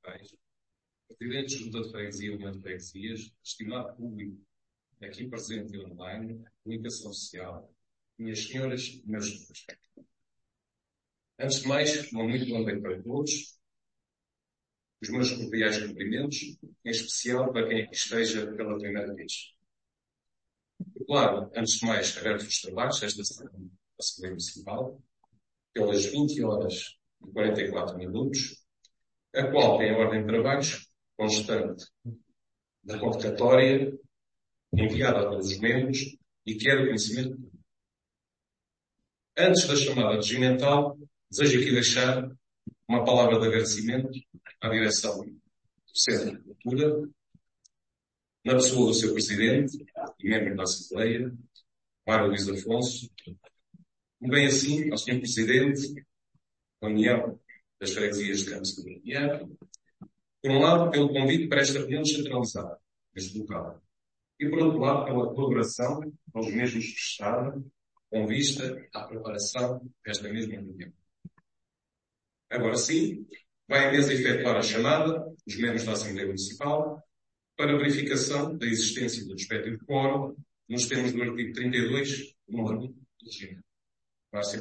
locais, presidentes de junta de freguesia e união de freguesias, estimado público aqui presente e online, comunicação social, minhas senhoras e meus senhores. Antes de mais, uma muito boa noite para todos. Os meus cordiais cumprimentos, em especial para quem aqui esteja pela primeira vez. Claro, antes de mais, agradeço os trabalhos desta semana da Assembleia Municipal, pelas 20 horas e 44 minutos, a qual tem a ordem de trabalhos constante da convocatória enviada a todos os membros e que é do conhecimento público. Antes da chamada regimental, desejo aqui deixar uma palavra de agradecimento à direção do Centro de Cultura, na pessoa do seu presidente e membro da Assembleia, Mário Luís Afonso, e bem assim ao Sr. Presidente da União das Freguesias de Campos de Goiânia, por um lado, pelo convite para esta reunião descentralizada, neste local, e por outro lado, pela colaboração aos mesmos prestada, com vista à preparação desta mesma reunião. Agora sim, vai a mesa efetuar a chamada dos membros da Assembleia Municipal para verificação da existência do respectivo quórum nos termos do artigo 32, número 1 do regimento. Vai ser.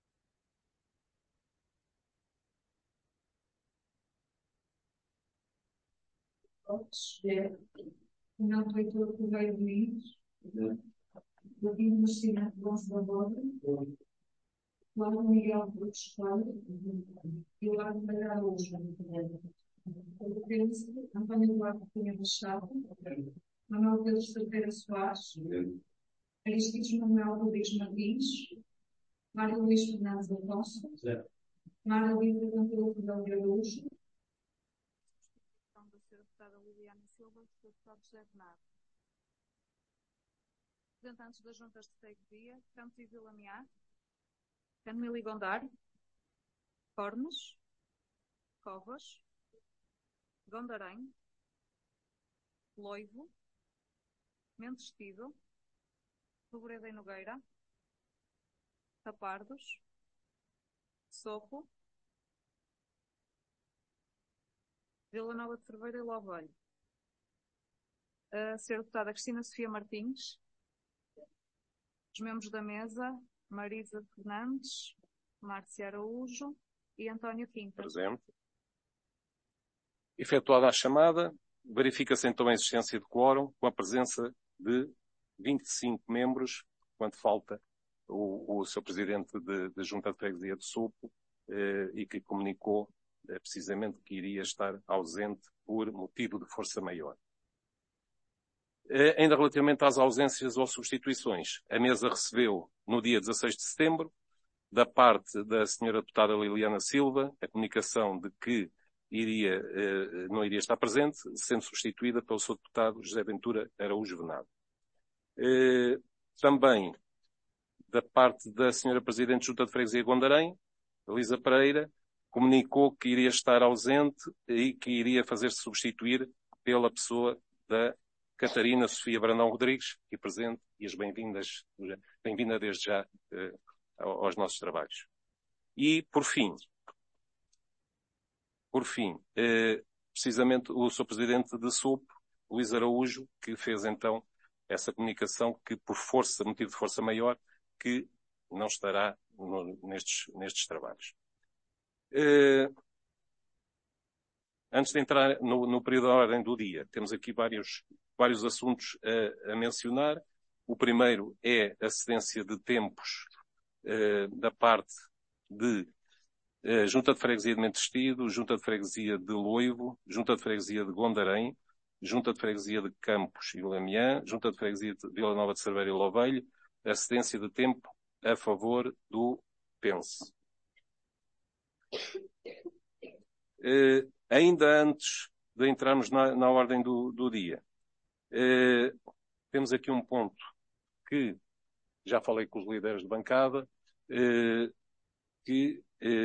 Não foi todo que veio de mim. Eu vim no Nascimento de Gonçalo da Borda, Lago Miguel de Escola e o Lago Magalhães hoje. O Príncipe, António Duarte Cunha Machado, Manuel Pedro Cerveira Soares, Aristides Manuel Rodrigues Martins, Mário Luís Fernandes Afonso, Mário Luís Aventura Fidel de Araújo, da Sra. Deputada Liliana Silva, Sr. Deputado José Bernardo. Representantes das juntas de freguesia, Campos e Vila Mear, Canmil e Gondar, Cornes, Covas, Gondarém, Loivo, Mendes Tido, Pobreda e Nogueira, Tapardos, Sopo, Vila Nova de Cerveira e Lovelho. A Sra. Deputada Cristina Sofia Martins, os membros da mesa, Marisa Fernandes, Márcia Araújo e António Quinta. Presente. Efetuada a chamada, verifica-se então a existência de quórum com a presença de 25 membros, quando falta o seu presidente da Junta de Freguesia de Sopo, e que comunicou precisamente que iria estar ausente por motivo de força maior. Ainda relativamente às ausências ou substituições, a mesa recebeu no dia 16 de setembro, da parte da Sra. Deputada Liliana Silva, a comunicação de que não iria estar presente, sendo substituída pelo Sr. Deputado José Ventura Araújo Venado. Também da parte da Sra. Presidente de Junta de Freguesia de Gondarém, Elisa Pereira, comunicou que iria estar ausente e que iria fazer-se substituir pela pessoa da Catarina Sofia Brandão Rodrigues, aqui presente, e as bem-vindas, bem-vinda desde já aos nossos trabalhos. E, por fim, precisamente o Sr. Presidente de SUP, Luís Araújo, que fez então essa comunicação que, por motivo de força maior, que não estará nestes trabalhos. Antes de entrar no período da ordem do dia, temos aqui vários assuntos a mencionar. O primeiro é a cedência de tempos da parte de Junta de Freguesia de Mentestido, Junta de Freguesia de Loivo, Junta de Freguesia de Gondarém, Junta de Freguesia de Campos e Lamiã, Junta de Freguesia de Vila Nova de Cerveira e Lovelho, a cedência de tempo a favor do PENSE. Ainda antes de entrarmos na ordem do dia, temos aqui um ponto que já falei com os líderes de bancada, que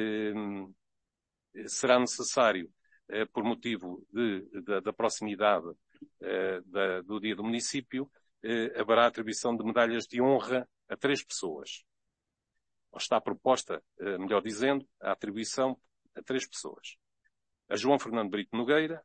será necessário, por motivo da proximidade do dia do município, haverá atribuição de medalhas de honra a 3 pessoas. Ou está proposta, melhor dizendo, a atribuição a 3 pessoas. a João Fernando Brito Nogueira,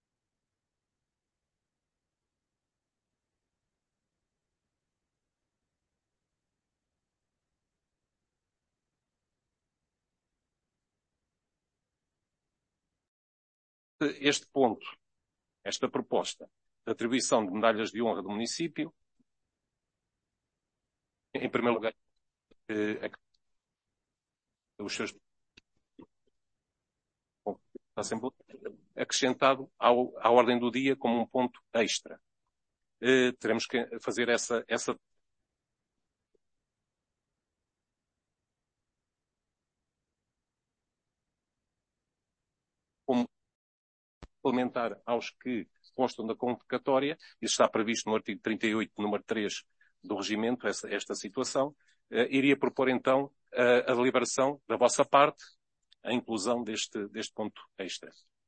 este ponto, esta proposta de atribuição de medalhas de honra do município, em primeiro lugar, os seus está sempre acrescentado à ordem do dia como um ponto extra. Teremos que fazer essa como complementar aos que constam da convocatória. Isso está previsto no artigo 38, número 3 do regimento, esta situação. Iria propor então a deliberação da vossa parte, a inclusão deste ponto extra.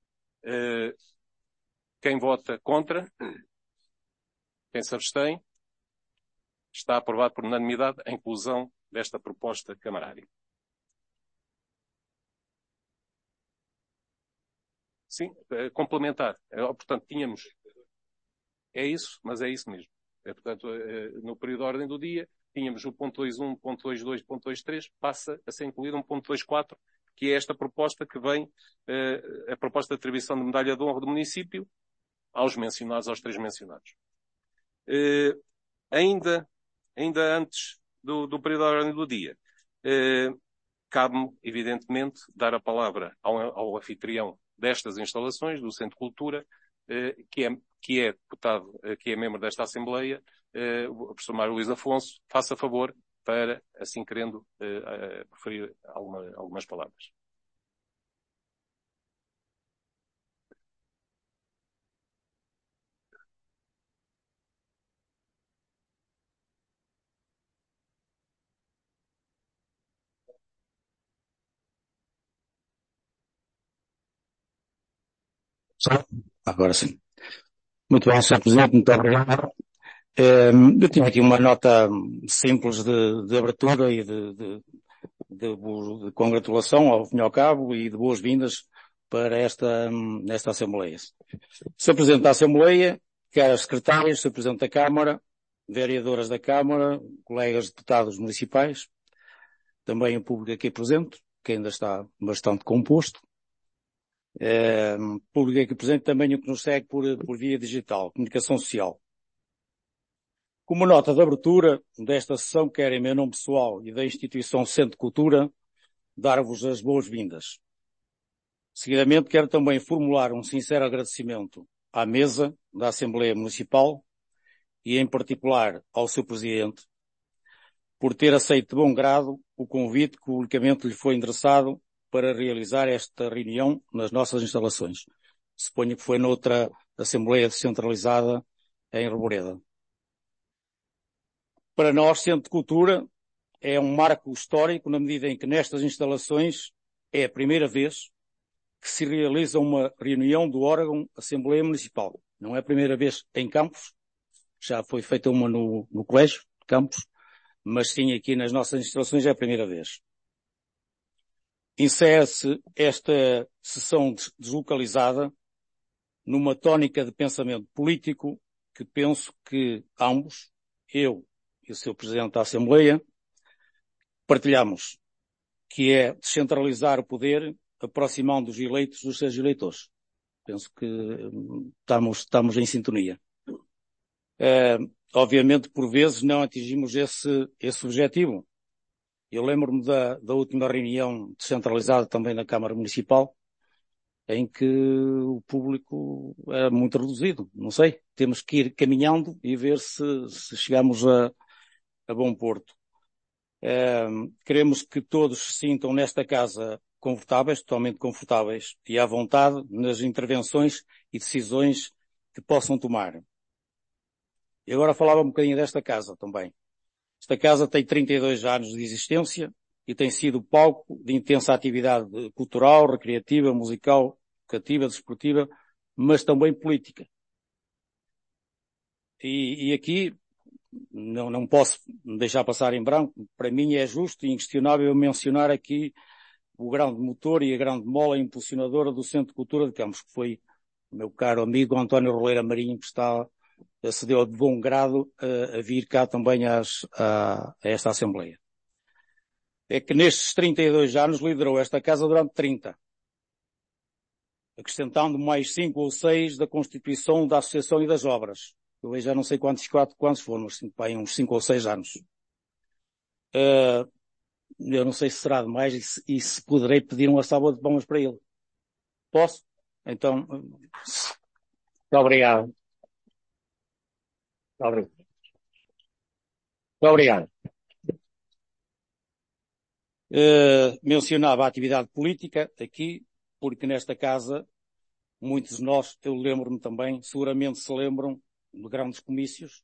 Quem vota contra? Quem se abstém? Está aprovado por unanimidade a inclusão desta proposta camarária. Sim, complementar. Portanto, tínhamos... É isso, mas é isso mesmo. Portanto, no período de ordem do dia, tínhamos o ponto 2.1, ponto 2.2, ponto 2.3, passa a ser incluído um ponto 2.4, que é esta proposta que vem, a proposta de atribuição de medalha de honra do município aos mencionados, aos 3 mencionados. Ainda antes do período de ordem do dia, cabe-me, evidentemente, dar a palavra ao anfitrião destas instalações, do Centro de Cultura, que é deputado, que é membro desta Assembleia, o professor Mário Luís Afonso. Faça favor para, assim querendo, proferir algumas palavras. Agora sim. Muito bem, Sr. Presidente, muito obrigado. Eu tinha aqui uma nota simples de abertura e de congratulação, ao fim e ao cabo, e de boas-vindas para esta Assembleia. Sr. Presidente da Assembleia, caras secretárias, Sr. Presidente da Câmara, vereadoras da Câmara, colegas deputados municipais, também o público aqui presente, que ainda está bastante composto. Público aqui presente, também o que nos segue por via digital, comunicação social. Como nota de abertura desta sessão, quero, em meu nome pessoal e da instituição Centro de Cultura, dar-vos as boas-vindas. Seguidamente, quero também formular um sincero agradecimento à mesa da Assembleia Municipal e, em particular, ao seu Presidente, por ter aceito de bom grado o convite que publicamente lhe foi endereçado para realizar esta reunião nas nossas instalações. Suponho que foi noutra Assembleia descentralizada em Arboreda. Para nós, Centro de Cultura é um marco histórico na medida em que nestas instalações é a primeira vez que se realiza uma reunião do órgão Assembleia Municipal. Não é a primeira vez em Campos, já foi feita uma no Colégio de Campos, mas sim aqui nas nossas instalações é a primeira vez. Insere-se esta sessão deslocalizada numa tónica de pensamento político que penso que ambos, eu e o Sr. Presidente da Assembleia, partilhamos, que é descentralizar o poder, aproximando os eleitos dos seus eleitores. Penso que estamos em sintonia. Obviamente, por vezes, não atingimos esse objetivo. Eu lembro-me da última reunião descentralizada também na Câmara Municipal, em que o público era muito reduzido. Não sei, temos que ir caminhando e ver se chegamos a bom porto. Queremos que todos se sintam nesta casa confortáveis, totalmente confortáveis e à vontade nas intervenções e decisões que possam tomar. E agora falava um bocadinho desta casa também. Esta casa tem 32 anos de existência e tem sido palco de intensa atividade cultural, recreativa, musical, educativa, desportiva, mas também política. E aqui não posso deixar passar em branco. Para mim é justo e inquestionável mencionar aqui o grande motor e a grande mola impulsionadora do Centro de Cultura de Campos, que foi o meu caro amigo António Roleira Marinho, que acedeu de bom grado a vir cá também a esta Assembleia. É que nestes 32 anos liderou esta Casa durante 30, acrescentando mais 5 ou 6 da Constituição, da Associação e das Obras. Eu já não sei quantos foram, mas uns 5 ou 6 anos. Eu não sei se será demais e se poderei pedir uma salva de palmas para ele. Posso? Então, muito obrigado. Muito obrigado. Mencionava a atividade política aqui, porque nesta casa, muitos de nós, eu lembro-me também, seguramente se lembram de grandes comícios,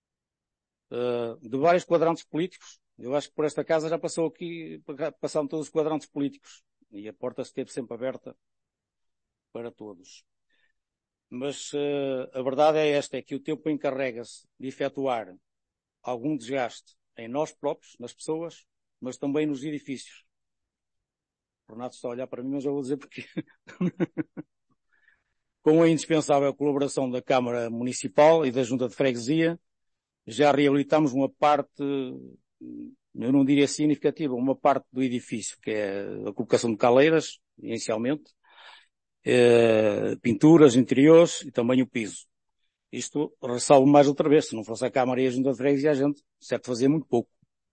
de vários quadrantes políticos. Eu acho que por esta casa já passaram todos os quadrantes políticos. E a porta esteve sempre aberta para todos. Mas a verdade é esta, é que o tempo encarrega-se de efetuar algum desgaste em nós próprios, nas pessoas, mas também nos edifícios. O Renato está a olhar para mim, mas eu vou dizer porque... Com a indispensável colaboração da Câmara Municipal e da Junta de Freguesia, já reabilitamos uma parte, eu não diria significativa, uma parte do edifício, que é a colocação de caleiras, inicialmente, pinturas interiores e também o piso. Isto ressalvo mais outra vez, se não fosse a Câmara e a Junta de Freguesia, a gente certo fazia muito pouco.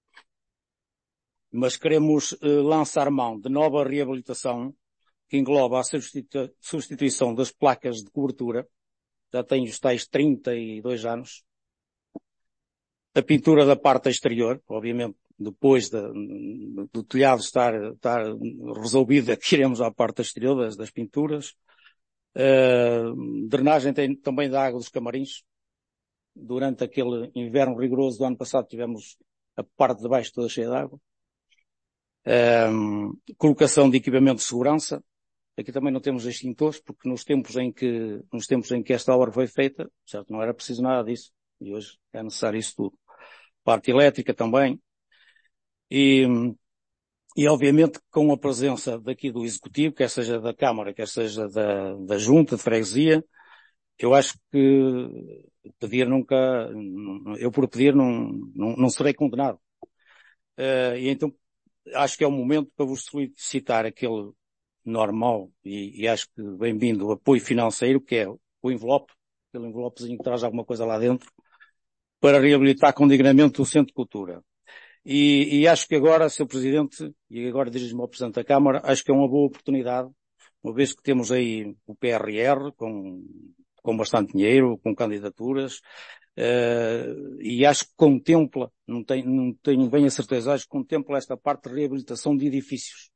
Mas queremos lançar mão de nova reabilitação, que engloba a substituição das placas de cobertura, já tem os tais 32 anos, a pintura da parte exterior, obviamente, depois do telhado estar resolvido, que iremos à parte exterior das pinturas, drenagem também da água dos camarins. Durante aquele inverno rigoroso do ano passado tivemos a parte de baixo toda cheia de água. Colocação de equipamento de segurança. Aqui também não temos extintores, porque nos tempos em que esta obra foi feita, certo, não era preciso nada disso. E hoje é necessário isso tudo. Parte elétrica também. E obviamente com a presença daqui do Executivo, quer seja da Câmara, quer seja da Junta de Freguesia, eu acho que eu por pedir não serei condenado. E então acho que é o momento para vos solicitar aquele normal e acho que bem-vindo apoio financeiro, que é o envelope, aquele envelopezinho que traz alguma coisa lá dentro, para reabilitar com dignamente o Centro de Cultura. E acho que agora, Sr. Presidente, e agora dirijo-me ao Presidente da Câmara, acho que é uma boa oportunidade, uma vez que temos aí o PRR com bastante dinheiro, com candidaturas, e acho que contempla, não tenho bem a certeza, acho que contempla esta parte de reabilitação de edifícios.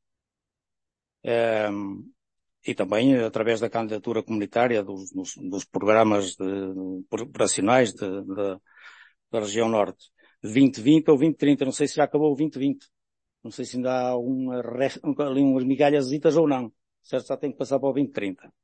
E também através da candidatura comunitária dos programas operacionais da região norte. 2020 ou 2030, não sei se já acabou o 2020. Não sei se ainda há ali umas migalhasitas ou não. Certo, já tem que passar para o 2030.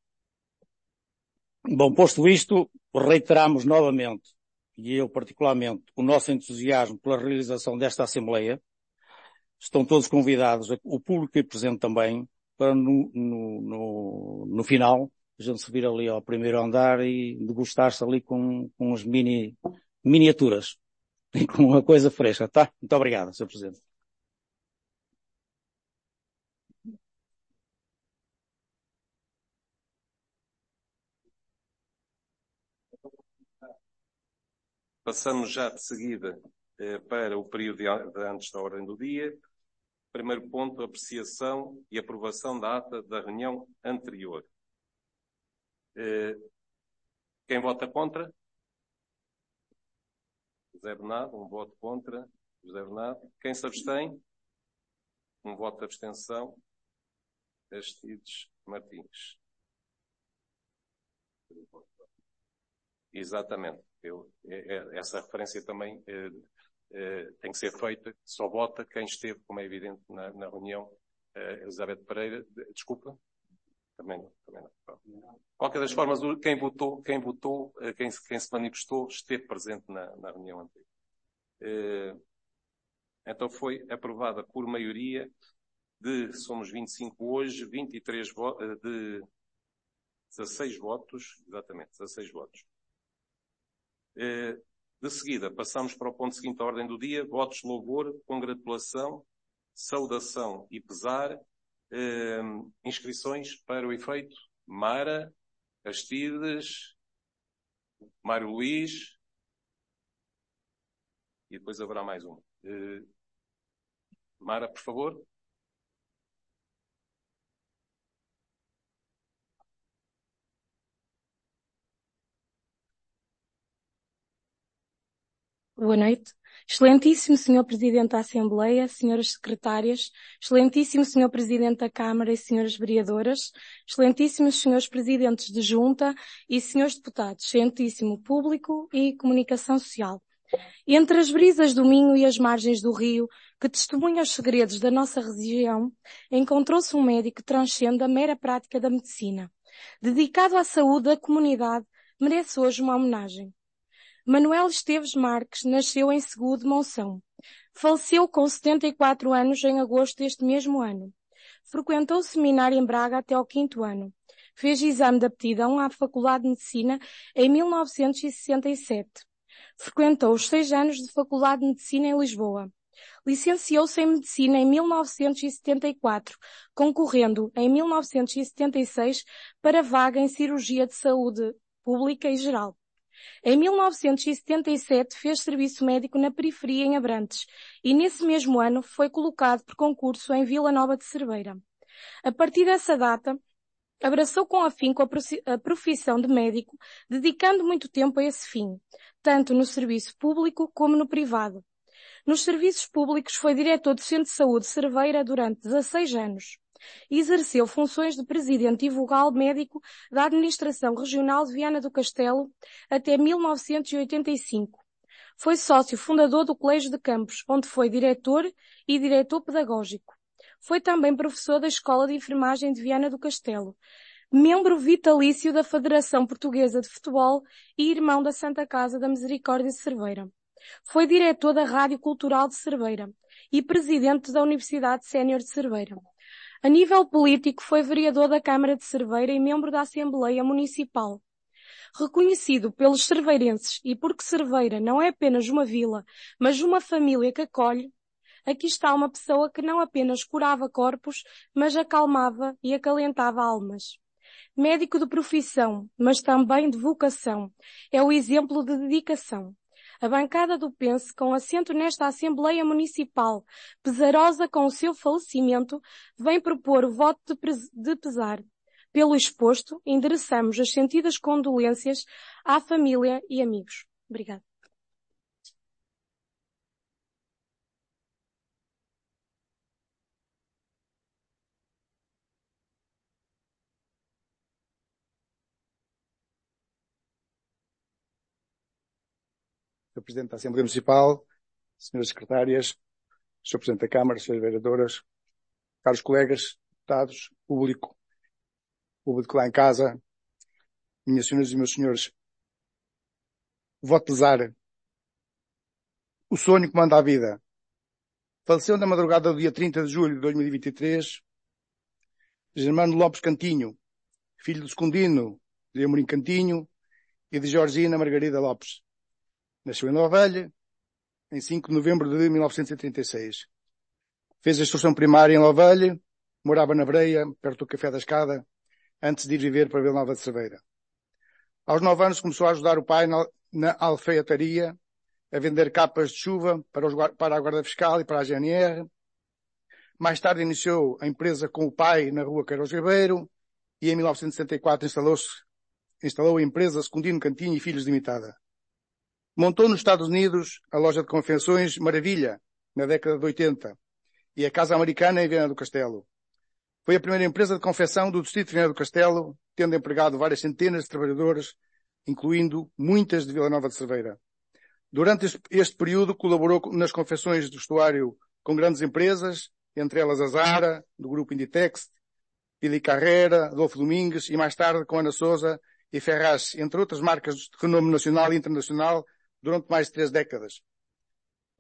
Bom, posto isto, reiteramos novamente, e eu particularmente, o nosso entusiasmo pela realização desta Assembleia. Estão todos convidados, o público aí presente também, para no final, a gente subir ali ao primeiro andar e degustar-se ali com as miniaturas. E com uma coisa fresca, tá? Muito obrigado, Sr. Presidente. Passamos já de seguida para o período de antes da ordem do dia. Primeiro ponto, apreciação e aprovação da ata da reunião anterior. Quem vota contra? José Bernardo, um voto contra. José Bernardo. Quem se abstém? Um voto de abstenção. Aristides Martins. Exatamente. Essa referência também tem que ser feita. Só vota quem esteve, como é evidente, na reunião. Elizabeth Pereira, desculpa. Também não. Qualquer das formas, quem se manifestou, esteve presente na reunião anterior. Então foi aprovada por maioria somos 25 hoje, 23 de 16 votos, exatamente, 16 votos. De seguida, passamos para o ponto seguinte da ordem do dia, votos de louvor, congratulação, saudação e pesar, inscrições para o efeito, Mara, Astides, Mário Luís, e depois haverá mais um. Mara, por favor. Boa noite. Excelentíssimo Senhor Presidente da Assembleia, Senhoras Secretárias, Excelentíssimo Senhor Presidente da Câmara e Senhoras Vereadoras, Excelentíssimos Senhores Presidentes de Junta e Senhores Deputados, Excelentíssimo Público e Comunicação Social. Entre as brisas do Minho e as margens do rio, que testemunha os segredos da nossa região, encontrou-se um médico que transcende a mera prática da medicina. Dedicado à saúde da comunidade, merece hoje uma homenagem. Manuel Esteves Marques nasceu em Segudo, Monção. Faleceu com 74 anos em agosto deste mesmo ano. Frequentou o seminário em Braga até ao 5º ano. Fez exame de aptidão à Faculdade de Medicina em 1967. Frequentou os 6 anos de Faculdade de Medicina em Lisboa. Licenciou-se em Medicina em 1974, concorrendo em 1976 para vaga em Cirurgia de Saúde Pública e Geral. Em 1977 fez serviço médico na periferia em Abrantes e nesse mesmo ano foi colocado por concurso em Vila Nova de Cerveira. A partir dessa data, abraçou com afinco a profissão de médico, dedicando muito tempo a esse fim, tanto no serviço público como no privado. Nos serviços públicos foi diretor do Centro de Saúde de Cerveira durante 16 anos. Exerceu funções de presidente e vogal médico da Administração Regional de Viana do Castelo até 1985. Foi sócio fundador do Colégio de Campos, onde foi diretor e diretor pedagógico. Foi também professor da Escola de Enfermagem de Viana do Castelo, membro vitalício da Federação Portuguesa de Futebol e irmão da Santa Casa da Misericórdia de Cerveira. Foi diretor da Rádio Cultural de Cerveira e presidente da Universidade Sénior de Cerveira. A nível político, foi vereador da Câmara de Cerveira e membro da Assembleia Municipal. Reconhecido pelos cerveirenses e porque Cerveira não é apenas uma vila, mas uma família que acolhe, aqui está uma pessoa que não apenas curava corpos, mas acalmava e acalentava almas. Médico de profissão, mas também de vocação, é o exemplo de dedicação. A bancada do PENS, com assento nesta Assembleia Municipal, pesarosa com o seu falecimento, vem propor o voto de pesar. Pelo exposto, endereçamos as sentidas condolências à família e amigos. Obrigada. Sr. Presidente da Assembleia Municipal, Senhoras Secretárias, Sr. Presidente da Câmara, Senhoras Vereadoras, caros colegas, deputados, público lá em casa, minhas senhoras e meus senhores, voto pesar, o sonho que manda a vida. Faleceu na madrugada do dia 30 de julho de 2023, Germano Lopes Cantinho, filho de Secundino de Amorim Cantinho e de Georgina Margarida Lopes. Nasceu em Lovelha, em 5 de novembro de 1936. Fez a instrução primária em Lovelha, morava na Breia, perto do Café da Escada, antes de ir viver para Vila Nova de Cerveira. Aos 9 anos começou a ajudar o pai na alfaiataria, a vender capas de chuva para a Guarda Fiscal e para a GNR. Mais tarde iniciou a empresa com o pai na rua Queiroz Ribeiro e em 1974 instalou a empresa Secundino Cantinho e Filhos Limitada. Montou nos Estados Unidos a loja de confecções Maravilha, na década de 80, e a Casa Americana em Viana do Castelo. Foi a primeira empresa de confecção do distrito de Viana do Castelo, tendo empregado várias centenas de trabalhadores, incluindo muitas de Vila Nova de Cerveira. Durante este período colaborou nas confecções do vestuário com grandes empresas, entre elas a Zara, do grupo Inditex, Pili Carrera, Adolfo Domingues e mais tarde com Ana Sousa e Ferraz, entre outras marcas de renome nacional e internacional, durante mais de 3 décadas.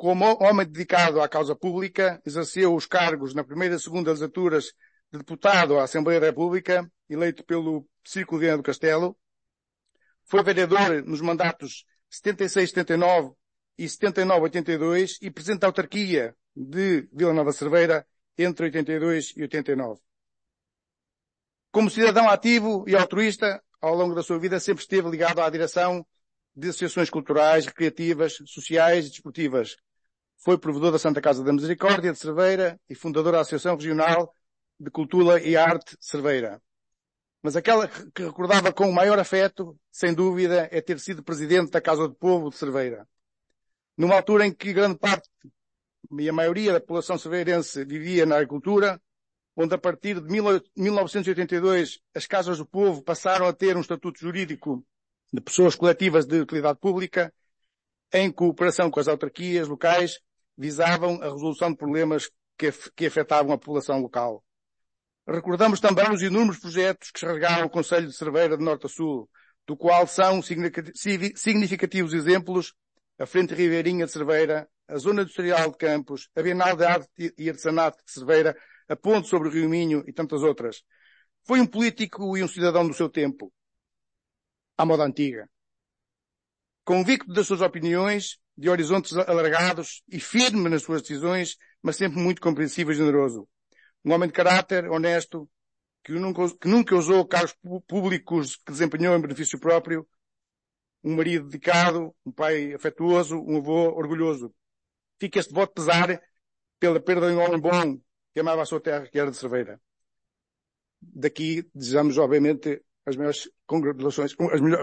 Como homem dedicado à causa pública, exerceu os cargos na primeira e segunda legislaturas de deputado à Assembleia da República, eleito pelo Círculo de Viana do Castelo. Foi vereador nos mandatos 76-79 e 79-82 e presidente da autarquia de Vila Nova de Cerveira entre 82 e 89. Como cidadão ativo e altruísta, ao longo da sua vida sempre esteve ligado à direção de associações culturais, recreativas, sociais e desportivas. Foi provedor da Santa Casa da Misericórdia de Cerveira e fundador da Associação Regional de Cultura e Arte de Cerveira. Mas aquela que recordava com o maior afeto, sem dúvida, é ter sido presidente da Casa do Povo de Cerveira. Numa altura em que grande parte e a maioria da população cerveirense vivia na agricultura, onde a partir de 1982 as Casas do Povo passaram a ter um estatuto jurídico de pessoas coletivas de utilidade pública, em cooperação com as autarquias locais, visavam a resolução de problemas que afetavam a população local. Recordamos também os inúmeros projetos que carregaram o Concelho de Cerveira de norte a sul, do qual são significativos exemplos a Frente Ribeirinha de Cerveira, a Zona Industrial de Campos, a Bienal de Arte e Artesanato de Cerveira, a Ponte sobre o Rio Minho e tantas outras. Foi um político e um cidadão do seu tempo, à moda antiga. Convicto das suas opiniões, de horizontes alargados e firme nas suas decisões, mas sempre muito compreensivo e generoso. Um homem de caráter, honesto, que nunca usou cargos públicos que desempenhou em benefício próprio, um marido dedicado, um pai afetuoso, um avô orgulhoso. Fica este voto pesar pela perda de um homem bom que amava a sua terra, que era de Cerveira. Daqui desejamos, obviamente, as maiores congratulações,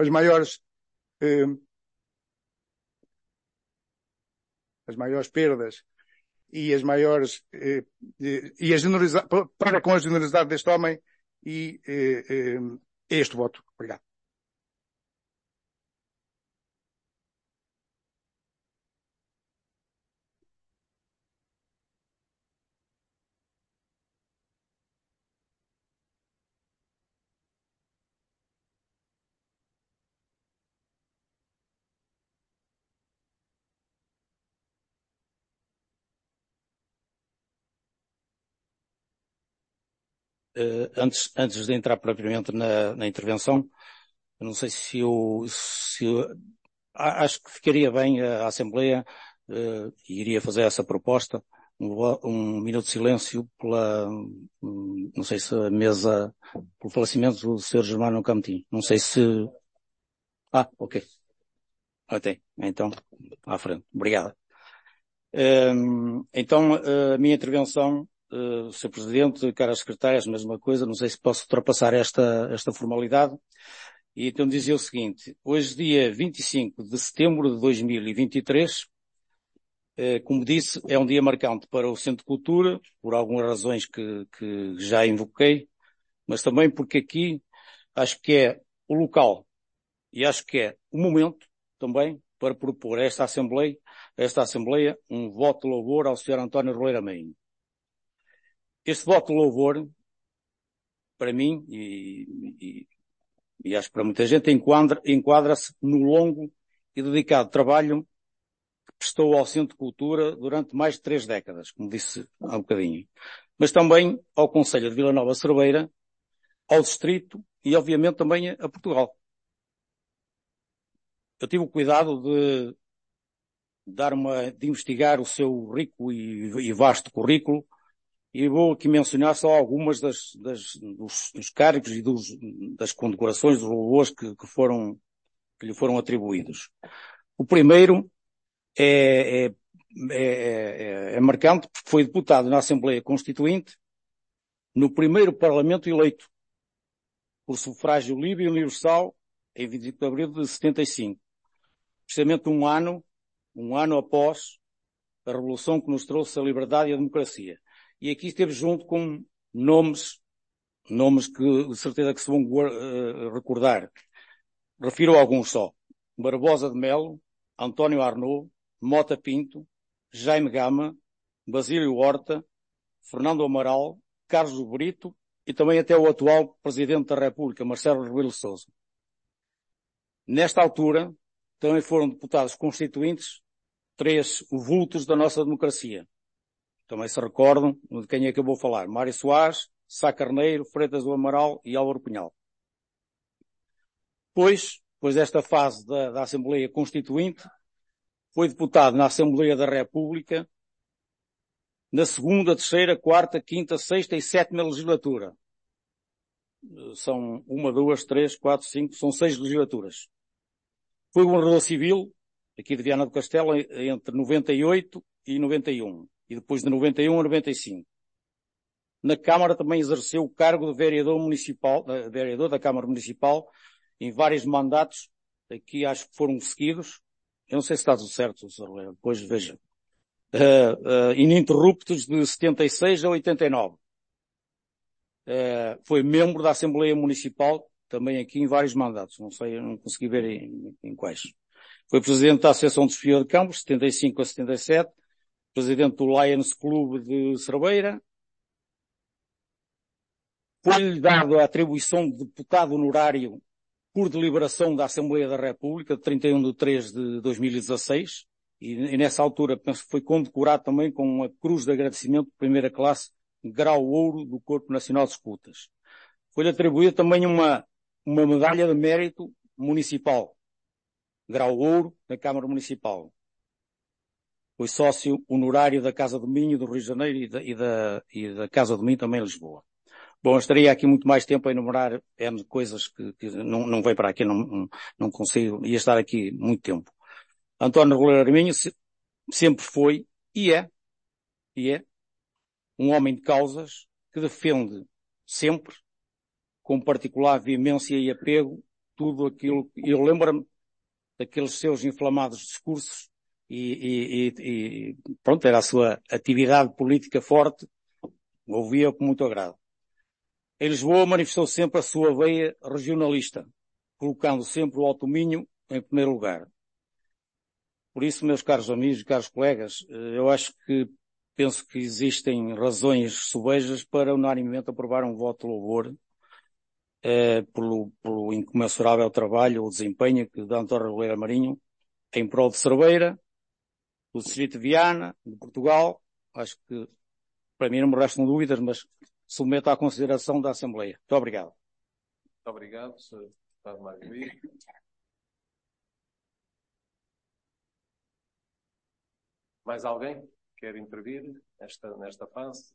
as maiores perdas e as maiores, e a generosidade, para com a generosidade deste homem e este voto. Obrigado. Antes de entrar propriamente na intervenção, eu não sei se eu acho que ficaria bem a Assembleia, iria fazer essa proposta, um minuto de silêncio não sei se a mesa, pelo falecimento do Sr. Germano Camtim. Não sei se... ok. Ok, então, à frente. Obrigado. Então, a minha intervenção, Sr. Presidente, caras secretárias, mesma coisa, não sei se posso ultrapassar esta formalidade. E então dizia o seguinte: hoje, dia 25 de setembro de 2023, como disse, é um dia marcante para o Centro de Cultura, por algumas razões que já invoquei, mas também porque aqui acho que é o local e acho que é o momento também para propor a esta Assembleia um voto de louvor ao Sr. António Roleira Marinho. Este voto de louvor, para mim, e acho que para muita gente, enquadra-se no longo e dedicado trabalho que prestou ao Centro de Cultura durante mais de 3 décadas, como disse há um bocadinho. Mas também ao Concelho de Vila Nova de Cerveira, ao Distrito e, obviamente, também a Portugal. Eu tive o cuidado de investigar o seu rico e vasto currículo, e vou aqui mencionar só algumas dos cargos e das condecorações, dos louvores que lhe foram atribuídos. O primeiro é marcante porque foi deputado na Assembleia Constituinte no primeiro Parlamento eleito por sufrágio livre e universal em 25 de abril de 75. Precisamente um ano após a Revolução que nos trouxe a liberdade e a democracia. E aqui esteve junto com nomes que de certeza que se vão recordar. Refiro alguns só: Barbosa de Melo, António Arnaud, Mota Pinto, Jaime Gama, Basílio Horta, Fernando Amaral, Carlos Brito e também até o atual Presidente da República, Marcelo Rebelo de Sousa. Nesta altura, também foram deputados constituintes 3 vultos da nossa democracia. Também se recordam de quem é que eu vou falar. Mário Soares, Sá Carneiro, Freitas do Amaral e Álvaro Cunhal. Depois desta fase da Assembleia Constituinte, foi deputado na Assembleia da República na 2ª, 3ª, 4ª, 5ª, 6ª e 7ª legislatura. São 1, 2, 3, 4, 5, são 6 legislaturas. Foi governador civil, aqui de Viana do Castelo, entre 98 e 91. E depois de 91 a 95. Na Câmara também exerceu o cargo de vereador da Câmara Municipal, em vários mandatos, aqui acho que foram seguidos. Eu não sei se está tudo certo, depois veja. Ininterruptos de 76 a 89. Foi membro da Assembleia Municipal, também aqui em vários mandatos. Não sei, não consegui ver em quais. Foi presidente da Associação de Desafio de Campos, 75 a 77. Presidente do Lions Clube de Cerveira. Foi-lhe dado a atribuição de deputado honorário por deliberação da Assembleia da República, de 31 de 3 de 2016, e nessa altura penso que foi condecorado também com a Cruz de Agradecimento de primeira classe, grau ouro do Corpo Nacional de Escutas. Foi-lhe atribuída também uma medalha de mérito municipal, grau ouro da Câmara Municipal. Foi sócio honorário da Casa do Minho, do Rio de Janeiro e da Casa do Minho também em Lisboa. Bom, eu estaria aqui muito mais tempo a enumerar coisas que não veio para aqui, não consigo, ia estar aqui muito tempo. António Roleiro Arminho sempre foi e é um homem de causas que defende sempre, com particular veemência e apego, tudo aquilo, eu lembro-me daqueles seus inflamados discursos e pronto, era a sua atividade política forte, ouvia com muito agrado. Em Lisboa manifestou sempre a sua veia regionalista, colocando sempre o Alto Minho em primeiro lugar. Por isso, meus caros amigos e caros colegas, eu penso que existem razões sobejas para unanimemente aprovar um voto de louvor pelo incomensurável trabalho ou desempenho que dá António Roleiro Marinho em prol de Cerveira, do Distrito de Viana, de Portugal. Acho que para mim não me restam dúvidas, mas submeto à consideração da Assembleia. Muito obrigado. Muito obrigado, Sr. Deputado Mário Luís. Mais alguém quer intervir nesta fase?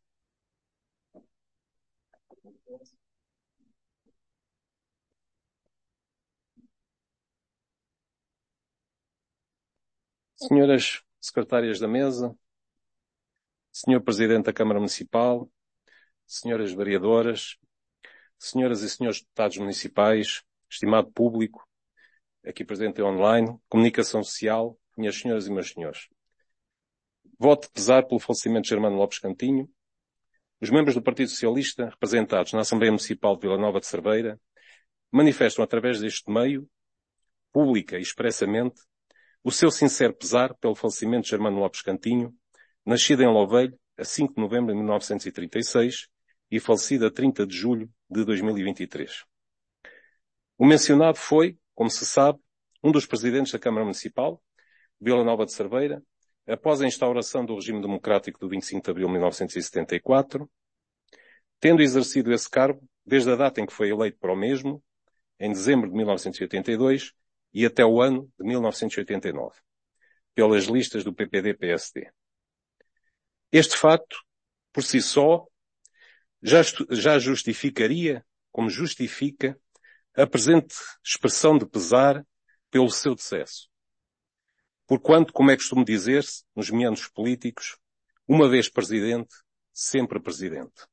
Senhoras secretárias da mesa, Senhor Presidente da Câmara Municipal, senhoras vereadoras, senhoras e senhores deputados municipais, estimado público, aqui presente online, comunicação social, minhas senhoras e meus senhores. Voto de pesar pelo falecimento de Germano Lopes Cantinho. Os membros do Partido Socialista, representados na Assembleia Municipal de Vila Nova de Cerveira, manifestam através deste meio, pública e expressamente, o seu sincero pesar pelo falecimento de Germano Lopes Cantinho, nascido em Louveiro a 5 de novembro de 1936 e falecido a 30 de julho de 2023. O mencionado foi, como se sabe, um dos presidentes da Câmara Municipal, Vila Nova de Cerveira, após a instauração do regime democrático do 25 de abril de 1974, tendo exercido esse cargo desde a data em que foi eleito para o mesmo, em dezembro de 1982, e até o ano de 1989, pelas listas do PPD-PSD. Este facto, por si só, já justificaria, como justifica, a presente expressão de pesar pelo seu decesso. Porquanto, como é costume dizer-se, nos meandros políticos, uma vez presidente, sempre presidente.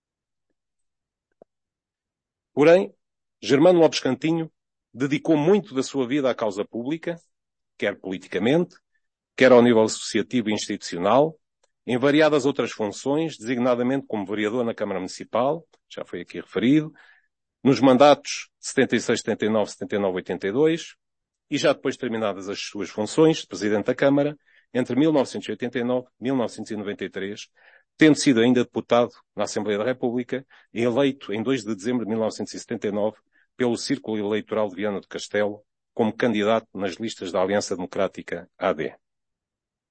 Porém, Germano Lopes Cantinho dedicou muito da sua vida à causa pública, quer politicamente, quer ao nível associativo e institucional, em variadas outras funções, designadamente como vereador na Câmara Municipal, já foi aqui referido, nos mandatos 76, 79, 79, 82, e já depois terminadas as suas funções de Presidente da Câmara, entre 1989 e 1993, tendo sido ainda deputado na Assembleia da República e eleito em 2 de dezembro de 1979 pelo Círculo Eleitoral de Viana do Castelo como candidato nas listas da Aliança Democrática AD.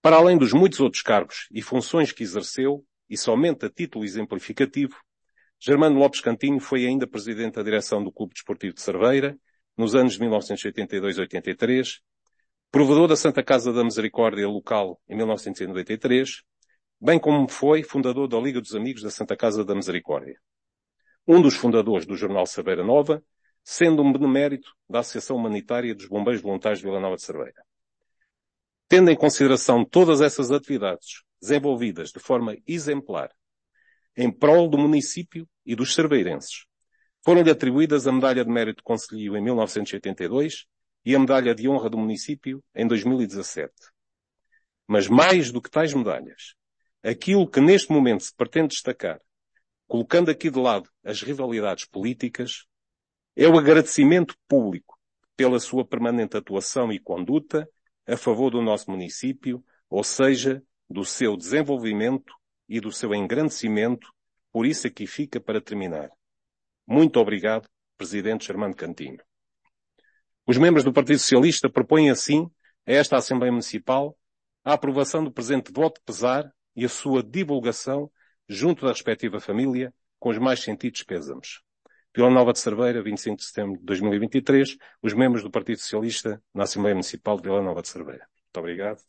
Para além dos muitos outros cargos e funções que exerceu, e somente a título exemplificativo, Germano Lopes Cantinho foi ainda presidente da direção do Clube Desportivo de Cerveira, nos anos de 1982 a 83, provedor da Santa Casa da Misericórdia local em 1993, bem como foi fundador da Liga dos Amigos da Santa Casa da Misericórdia. Um dos fundadores do jornal Cerveira Nova, sendo um benemérito da Associação Humanitária dos Bombeiros Voluntários de Vila Nova de Cerveira. Tendo em consideração todas essas atividades desenvolvidas de forma exemplar em prol do município e dos cerveirenses, foram-lhe atribuídas a Medalha de Mérito Conselhio em 1982 e a Medalha de Honra do Município em 2017. Mas mais do que tais medalhas, aquilo que neste momento se pretende destacar, colocando aqui de lado as rivalidades políticas, é o agradecimento público pela sua permanente atuação e conduta a favor do nosso município, ou seja, do seu desenvolvimento e do seu engrandecimento. Por isso aqui fica para terminar. Muito obrigado, Presidente Germano Cantinho. Os membros do Partido Socialista propõem assim a esta Assembleia Municipal a aprovação do presente voto de pesar e a sua divulgação junto da respectiva família com os mais sentidos pêsames. Vila Nova de Cerveira, 25 de setembro de 2023, os membros do Partido Socialista na Assembleia Municipal de Vila Nova de Cerveira. Muito obrigado.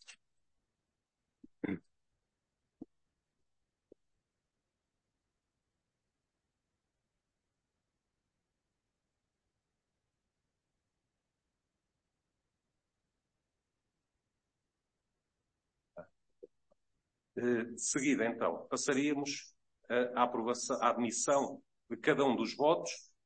De seguida, então, passaríamos à aprovação, à admissão de cada um dos votos.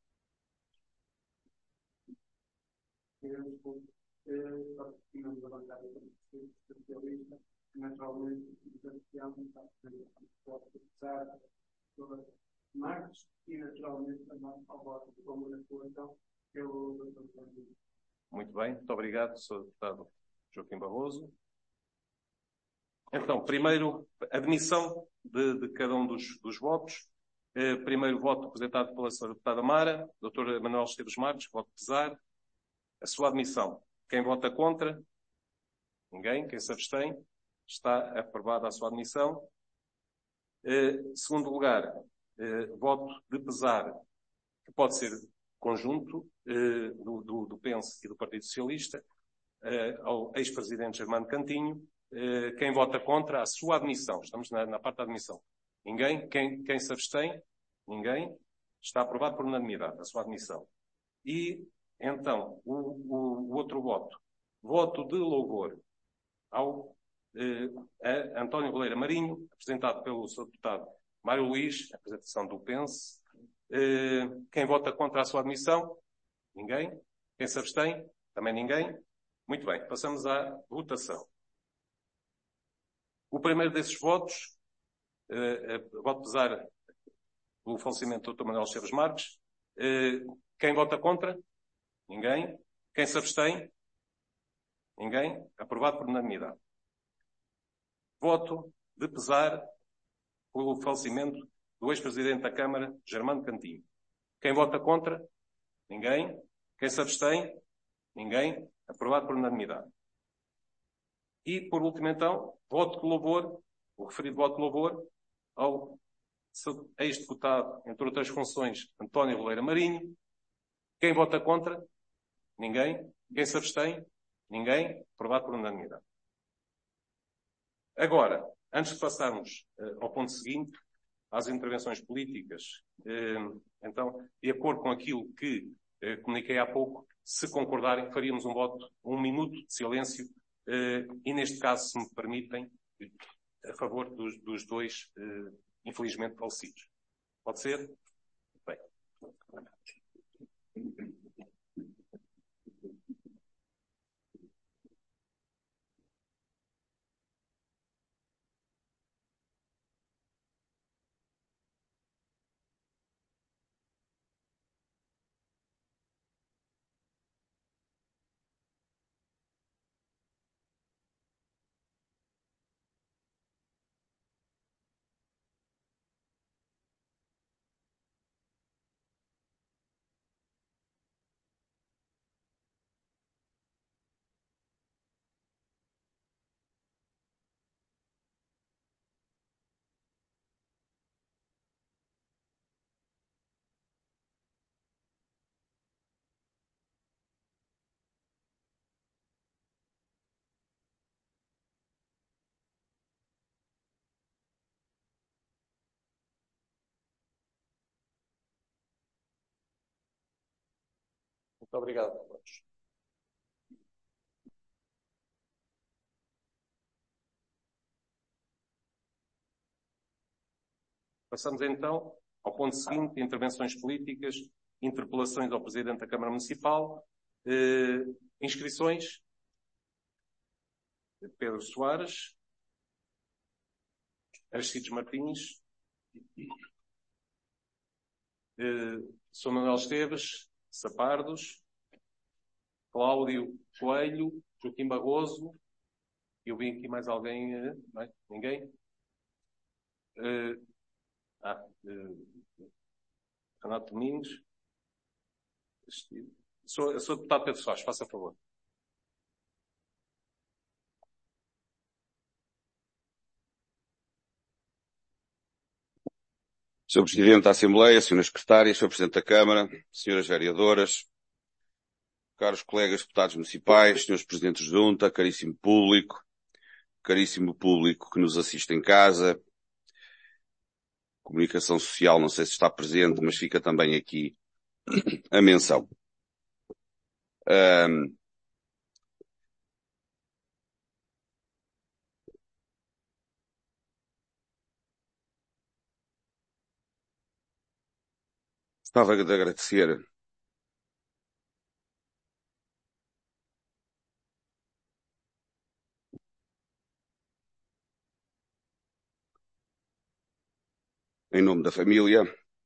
Muito bem, muito obrigado, Sr. Deputado Joaquim Barroso. Então, primeiro, admissão de cada um dos votos. Primeiro voto apresentado pela Sra. Deputada Mara, Dr. Manuel Esteves Marques, voto pesar. A sua admissão. Quem vota contra? Ninguém. Quem se abstém? Está aprovada a sua admissão. Segundo lugar, voto de pesar, que pode ser conjunto do PENS e do Partido Socialista, ao ex-presidente Germano Cantinho. Quem vota contra a sua admissão? Estamos na parte da admissão. Ninguém? Quem se abstém? Ninguém? Está aprovado por unanimidade a sua admissão. E, então, o outro voto. Voto de louvor ao a António Roleira Marinho, apresentado pelo Sr. Deputado Mário Luís, apresentação do PENS. Quem vota contra a sua admissão? Ninguém? Quem se abstém? Também ninguém? Muito bem, passamos à votação. O primeiro desses votos, voto pesar do falecimento do Dr. Manuel Esteves Marques. Quem vota contra? Ninguém. Quem se abstém? Ninguém. Aprovado por unanimidade. Voto de pesar pelo falecimento do ex-presidente da Câmara, Germano Cantinho. Quem vota contra? Ninguém. Quem se abstém? Ninguém. Aprovado por unanimidade. E, por último, então, voto de louvor, o referido voto de louvor, ao ex-deputado, entre outras funções, António Roleira Marinho. Quem vota contra? Ninguém. Quem se abstém? Ninguém. Aprovado por unanimidade. Agora, antes de passarmos ao ponto seguinte, às intervenções políticas, então, de acordo com aquilo que comuniquei há pouco, se concordarem, faríamos um minuto de silêncio, e neste caso, se me permitem, a favor dos dois, infelizmente, falecidos. Pode ser? Bem. Muito obrigado a todos. Passamos então ao ponto seguinte, intervenções políticas, interpelações ao Presidente da Câmara Municipal, inscrições. Pedro Soares, Aristides Martins, São Manuel Esteves, Sapardos, Cláudio Coelho, Joaquim Barroso. Eu vi aqui mais alguém? Não é? Ninguém? Renato Domingos. Sou deputado Pedro Soares, faça favor. Sr. Presidente da Assembleia, Sras. Secretárias, Sr. Presidente da Câmara, Sras. Vereadoras, caros colegas deputados municipais, Srs. Presidentes de Junta, caríssimo público que nos assiste em casa, comunicação social, não sei se está presente, mas fica também aqui a menção. Gostava de agradecer em nome da família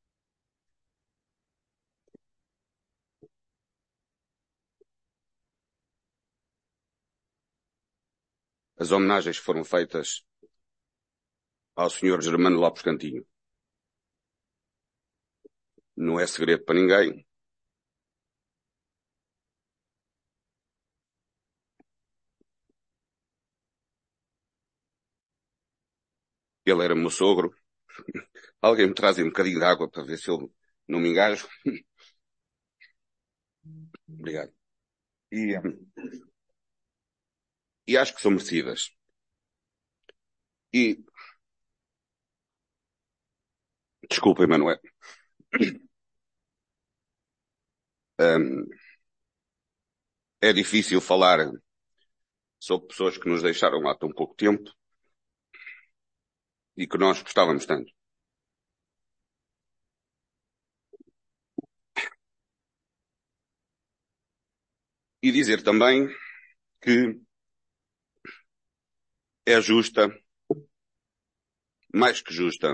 as homenagens que foram feitas ao Sr. Germano Lopes Cantinho. Não é segredo para ninguém ele era meu sogro. Alguém me traz um bocadinho de água para ver se eu não me engajo. Obrigado. E acho que são merecidas. E desculpem, Manuel. É difícil falar sobre pessoas que nos deixaram há tão pouco tempo e que nós gostávamos tanto. E dizer também que é justa, mais que justa,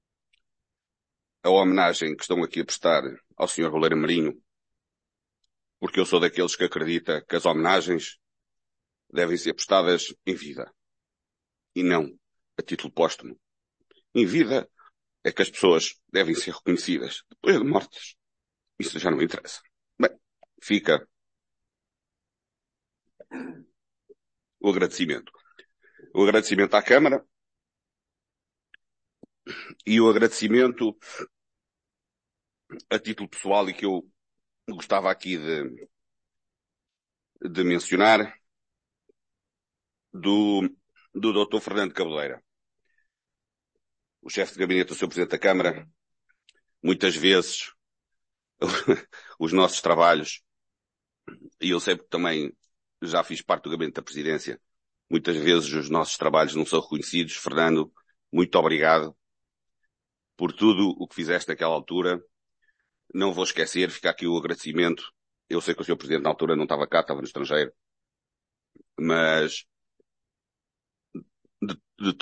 a homenagem que estão aqui a prestar ao Sr. Boleiro Marinho, porque eu sou daqueles que acredita que as homenagens devem ser prestadas em vida e não a título póstumo. Em vida é que as pessoas devem ser reconhecidas. Depois de mortes, isso já não interessa. Bem, fica o agradecimento. O agradecimento à Câmara e o agradecimento a título pessoal e que eu gostava aqui de mencionar do Dr. Fernando Cabeleira, o chefe de gabinete do Sr. Presidente da Câmara. Muitas vezes os nossos trabalhos, e eu sei porque também já fiz parte do gabinete da Presidência, muitas vezes os nossos trabalhos não são reconhecidos. Fernando, muito obrigado por tudo o que fizeste naquela altura. Não vou esquecer, fica aqui o agradecimento. Eu sei que o Sr. Presidente na altura não estava cá, estava no estrangeiro, mas de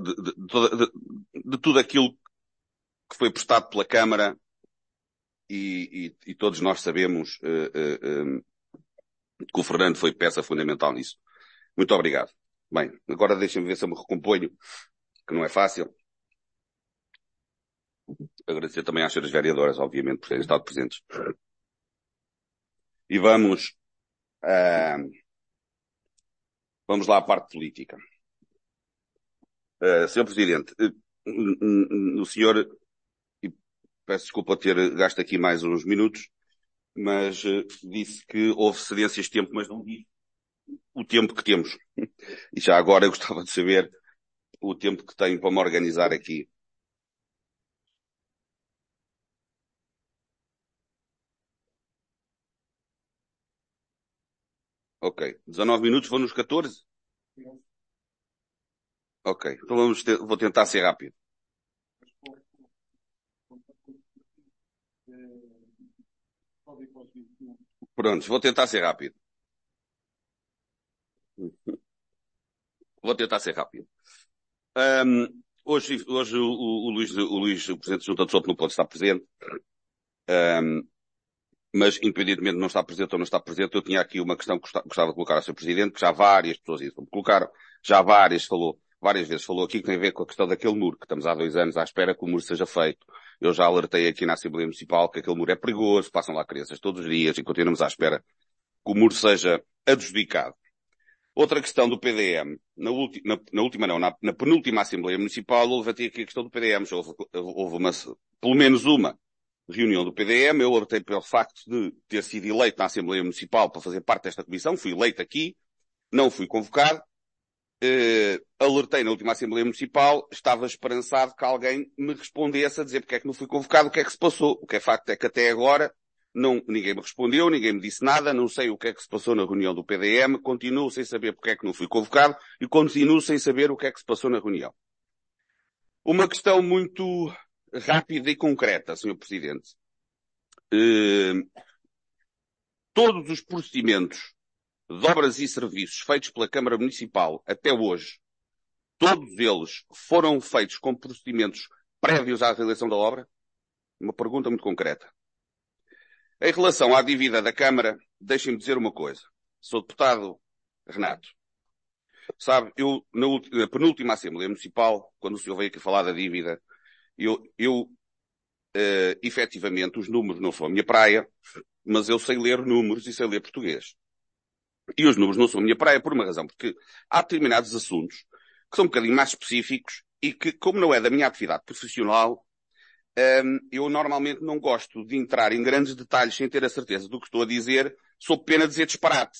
tudo aquilo que foi prestado pela Câmara e todos nós sabemos que o Fernando foi peça fundamental nisso. Muito obrigado. Bem, agora deixem-me ver se eu me recomponho, que não é fácil. Agradecer também às senhoras vereadoras, obviamente, por terem estado presentes. E vamos lá à parte política. Sr. Presidente, o senhor, e peço desculpa ter gasto aqui mais uns minutos, mas disse que houve cedências de tempo, mas não disse o tempo que temos. E já agora eu gostava de saber o tempo que tenho para me organizar aqui. Ok. 19 minutos, vou nos 14? Ok. Então vou tentar ser rápido. Pronto, vou tentar ser rápido. Vou tentar ser rápido. Hoje o Luís, o Presidente da Junta de Soto, não pode estar presente. Mas, independentemente de não estar presente ou não estar presente, eu tinha aqui uma questão que gostava de colocar ao Sr. Presidente, que já várias pessoas me colocaram, várias vezes falou aqui, que tem a ver com a questão daquele muro, que estamos há 2 anos à espera que o muro seja feito. Eu já alertei aqui na Assembleia Municipal que aquele muro é perigoso, passam lá crianças todos os dias e continuamos à espera que o muro seja adjudicado. Outra questão do PDM. Na penúltima Assembleia Municipal, houve aqui a questão do PDM. Houve pelo menos uma reunião do PDM. Eu alertei pelo facto de ter sido eleito na Assembleia Municipal para fazer parte desta comissão. Fui eleito aqui. Não fui convocado. Alertei na última Assembleia Municipal. Estava esperançado que alguém me respondesse a dizer porque é que não fui convocado, o que é que se passou. O que é facto é que até agora ninguém me respondeu, ninguém me disse nada, não sei o que é que se passou na reunião do PDM, continuo sem saber porque é que não fui convocado e continuo sem saber o que é que se passou na reunião. Uma questão muito rápida e concreta, Sr. Presidente. Todos os procedimentos de obras e serviços feitos pela Câmara Municipal até hoje, todos eles foram feitos com procedimentos prévios à realização da obra? Uma pergunta muito concreta. Em relação à dívida da Câmara, deixem-me dizer uma coisa. Sou deputado Renato. Sabe, eu, na penúltima Assembleia Municipal, quando o senhor veio aqui falar da dívida, efetivamente, os números não são a minha praia, mas eu sei ler números e sei ler português. E os números não são a minha praia por uma razão, porque há determinados assuntos que são um bocadinho mais específicos e que, como não é da minha atividade profissional, eu normalmente não gosto de entrar em grandes detalhes sem ter a certeza do que estou a dizer, sob pena de dizer disparate.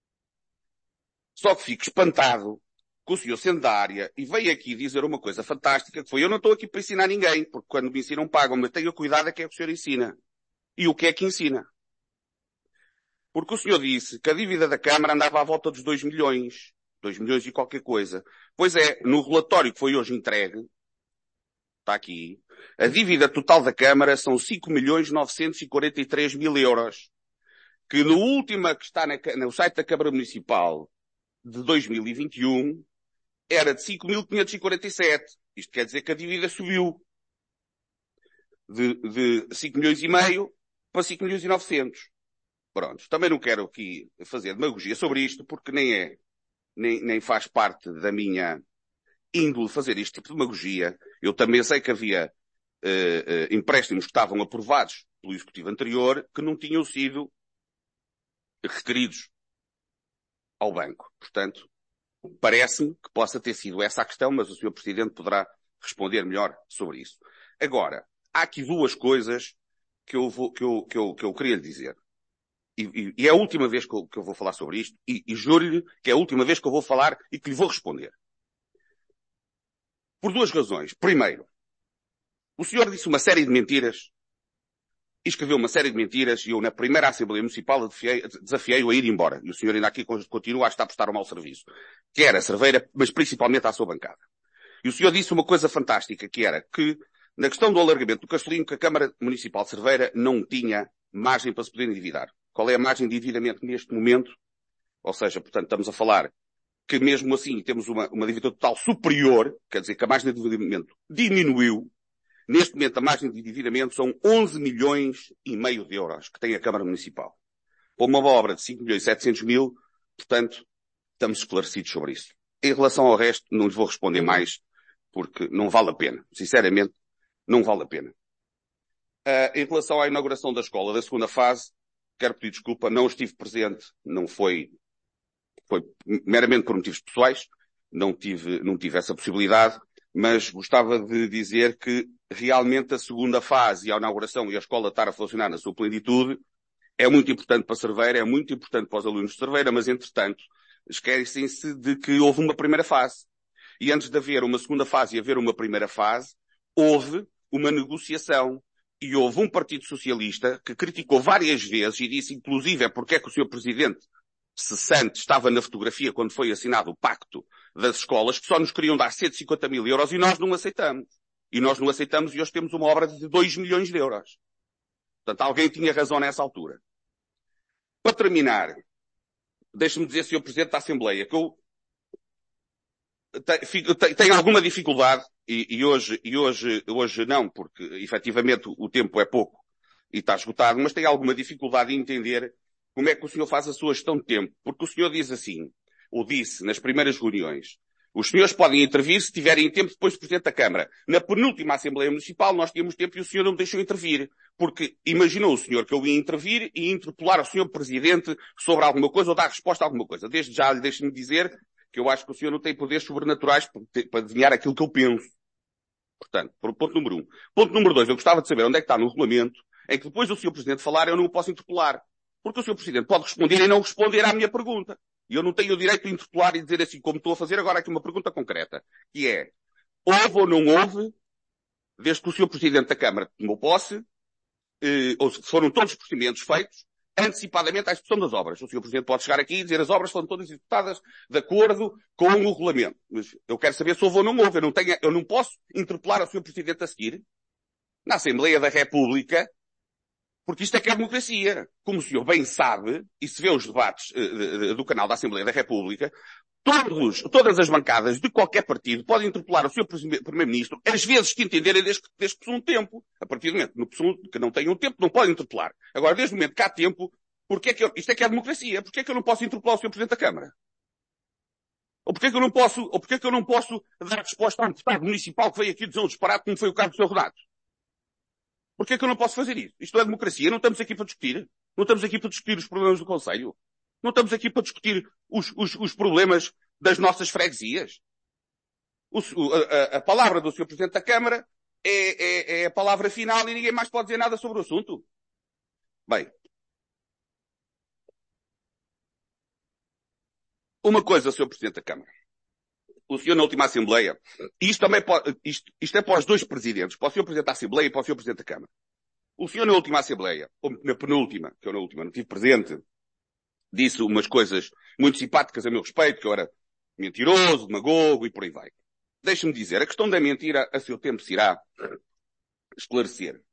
Só que fico espantado com o senhor sendo da área e veio aqui dizer uma coisa fantástica, que foi, eu não estou aqui para ensinar ninguém, porque quando me ensinam pagam, mas tenha cuidado é que é o que o senhor ensina. E o que é que ensina? Porque o senhor disse que a dívida da Câmara andava à volta dos 2 milhões. 2 milhões e qualquer coisa. Pois é, no relatório que foi hoje entregue, está aqui, a dívida total da Câmara são 5.943.000 euros. Que no último que está no site da Câmara Municipal de 2021 era de 5.547. Isto quer dizer que a dívida subiu de 5 milhões e meio para 5 milhões e 900. Pronto. Também não quero aqui fazer demagogia sobre isto porque nem faz parte da minha índole fazer este tipo de demagogia. Eu também sei que havia empréstimos que estavam aprovados pelo Executivo anterior que não tinham sido requeridos ao banco. Portanto, parece-me que possa ter sido essa a questão, mas o Sr. Presidente poderá responder melhor sobre isso. Agora, há aqui 2 coisas que eu queria lhe dizer. E é a última vez que eu vou falar sobre isto, e juro-lhe que é a última vez que eu vou falar e que lhe vou responder. Por 2 razões. Primeiro, o senhor disse uma série de mentiras, e escreveu uma série de mentiras, e eu na primeira Assembleia Municipal desafiei-o a ir embora. E o senhor ainda aqui continua a estar a prestar um mau serviço. Que era a Cerveira, mas principalmente à sua bancada. E o senhor disse uma coisa fantástica, que era que, na questão do alargamento do Castelinho, que a Câmara Municipal de Cerveira não tinha margem para se poder endividar. Qual é a margem de endividamento neste momento? Ou seja, portanto, estamos a falar que mesmo assim temos uma dívida total superior, quer dizer que a margem de endividamento diminuiu. Neste momento a margem de endividamento são 11 milhões e meio de euros que tem a Câmara Municipal. Para uma obra de 5 milhões e 700 mil, portanto, estamos esclarecidos sobre isso. Em relação ao resto, não lhes vou responder mais, porque não vale a pena. Sinceramente, não vale a pena. Em relação à inauguração da escola da segunda fase, quero pedir desculpa, não estive presente, não foi meramente por motivos pessoais, não tive essa possibilidade, mas gostava de dizer que realmente a segunda fase e a inauguração e a escola estar a funcionar na sua plenitude é muito importante para a Cerveira, é muito importante para os alunos de Cerveira, mas entretanto esquecem-se de que houve uma primeira fase. E antes de haver uma segunda fase e haver uma primeira fase, houve uma negociação. E houve um Partido Socialista que criticou várias vezes e disse, inclusive, porque é que o Sr. Presidente cessante estava na fotografia quando foi assinado o pacto das escolas, que só nos queriam dar 150 mil euros e nós não aceitamos. E nós não aceitamos e hoje temos uma obra de 2 milhões de euros. Portanto, alguém tinha razão nessa altura. Para terminar, deixe-me dizer, Sr. Presidente da Assembleia, que eu tenho alguma dificuldade, e hoje não, porque efetivamente o tempo é pouco e está esgotado, mas tenho alguma dificuldade em entender como é que o senhor faz a sua gestão de tempo. Porque o senhor diz assim, ou disse nas primeiras reuniões, os senhores podem intervir se tiverem tempo depois do Presidente da Câmara. Na penúltima Assembleia Municipal nós tínhamos tempo e o senhor não me deixou intervir. Porque imaginou o senhor que eu ia intervir e interpelar o senhor Presidente sobre alguma coisa ou dar resposta a alguma coisa. Desde já lhe deixe-me dizer que eu acho que o senhor não tem poderes sobrenaturais para adivinhar aquilo que eu penso. Portanto, ponto número 1. Ponto número 2, eu gostava de saber onde é que está no regulamento em que depois do senhor Presidente falar eu não o posso interpelar. Porque o senhor Presidente pode responder e não responder à minha pergunta. E eu não tenho o direito de interpelar e dizer assim, como estou a fazer agora aqui uma pergunta concreta, que é, houve ou não houve, desde que o senhor Presidente da Câmara tomou posse, ou foram todos os procedimentos feitos, antecipadamente à execução das obras. O senhor Presidente pode chegar aqui e dizer as obras foram todas executadas de acordo com o regulamento. Mas eu quero saber se houve ou não houve. Eu não posso interpelar o senhor Presidente a seguir na Assembleia da República, porque isto é que é democracia. Como o senhor bem sabe, e se vê os debates do canal da Assembleia da República, todas as bancadas de qualquer partido podem interpelar o senhor Primeiro-Ministro às vezes que entenderem desde que possuam tempo. A partir do momento que não tenham tempo, não podem interpelar. Agora, desde o momento que há tempo, isto é que é democracia. Porquê é que eu não posso interpelar o senhor Presidente da Câmara? Ou porquê é que eu não posso dar resposta a um deputado municipal que veio aqui dizer um disparate como foi o caso do Sr. Renato? Porquê é que eu não posso fazer isso? Isto não é democracia. Não estamos aqui para discutir. Não estamos aqui para discutir os problemas do Conselho. Não estamos aqui para discutir os problemas das nossas freguesias. A palavra do Sr. Presidente da Câmara é a palavra final e ninguém mais pode dizer nada sobre o assunto. Bem. Uma coisa, Sr. Presidente da Câmara. O senhor na última Assembleia, e isto também isto é para os dois presidentes, para o senhor Presidente da Assembleia e para o senhor Presidente da Câmara. O senhor na última Assembleia, ou na penúltima, que eu na última não estive presente, disse umas coisas muito simpáticas a meu respeito, que eu era mentiroso, demagogo e por aí vai. Deixe-me dizer, a questão da mentira a seu tempo se irá esclarecer.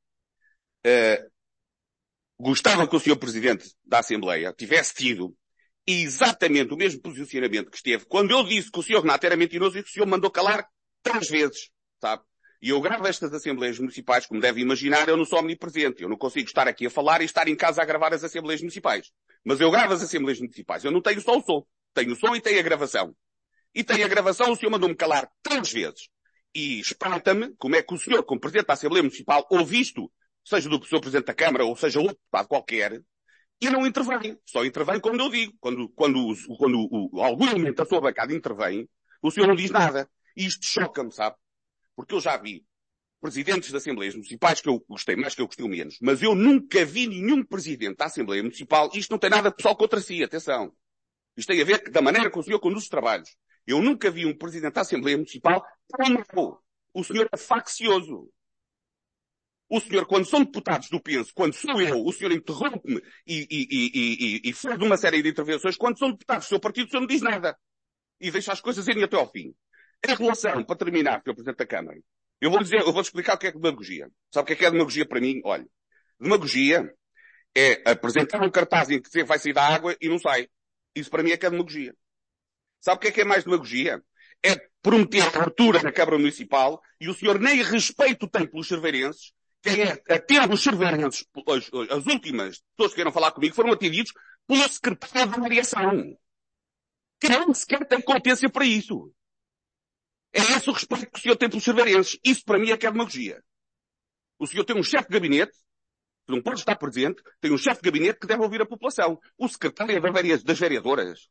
Gostava que o senhor Presidente da Assembleia tivesse tido exatamente o mesmo posicionamento que esteve quando eu disse que o senhor Renato era mentiroso e que o senhor mandou calar 3 vezes, sabe? E eu gravo estas Assembleias Municipais, como deve imaginar, eu não sou omnipresente. Eu não consigo estar aqui a falar e estar em casa a gravar as Assembleias Municipais. Mas eu gravo as Assembleias Municipais. Eu não tenho só o som. Tenho o som e tenho a gravação. E tenho a gravação, o senhor mandou-me calar 3 vezes. E espanta-me como é que o senhor, como Presidente da Assembleia Municipal, ouve isto, seja do senhor Presidente da Câmara ou seja outro deputado qualquer, e não intervém. Só intervém quando eu digo. Quando algum elemento da sua bancada intervém, o senhor não diz nada. E isto choca-me, sabe? Porque eu já vi presidentes de Assembleias Municipais que eu gostei mais, que eu gostei menos. Mas eu nunca vi nenhum presidente da Assembleia Municipal. Isto não tem nada pessoal contra si, atenção. Isto tem a ver da maneira que o senhor conduz os trabalhos. Eu nunca vi um presidente da Assembleia Municipal tão mau. O senhor é faccioso. O senhor, quando são deputados do PS, quando sou eu, o senhor interrompe-me e faz uma série de intervenções. Quando são deputados do seu partido, o senhor não diz nada. E deixa as coisas irem até ao fim. Em relação, para terminar, Sr. Presidente da Câmara, eu vou explicar o que é demagogia. Sabe o que é demagogia para mim? Olha, demagogia é apresentar um cartaz em que vai sair da água e não sai. Isso para mim é que é demagogia. Sabe o que é mais demagogia? É prometer abertura na Câmara Municipal e o senhor nem respeito tem pelos cerveirenses. Quem é atende os cerveirenses, as últimas pessoas que vieram falar comigo foram atendidos pelo secretário da Variação. Que não sequer tem competência para isso. É esse o respeito que o senhor tem pelos cerveirenses. Isso para mim é que é demagogia. O senhor tem um chefe de gabinete, que não pode estar presente, tem um chefe de gabinete que deve ouvir a população. O secretário das vereadoras,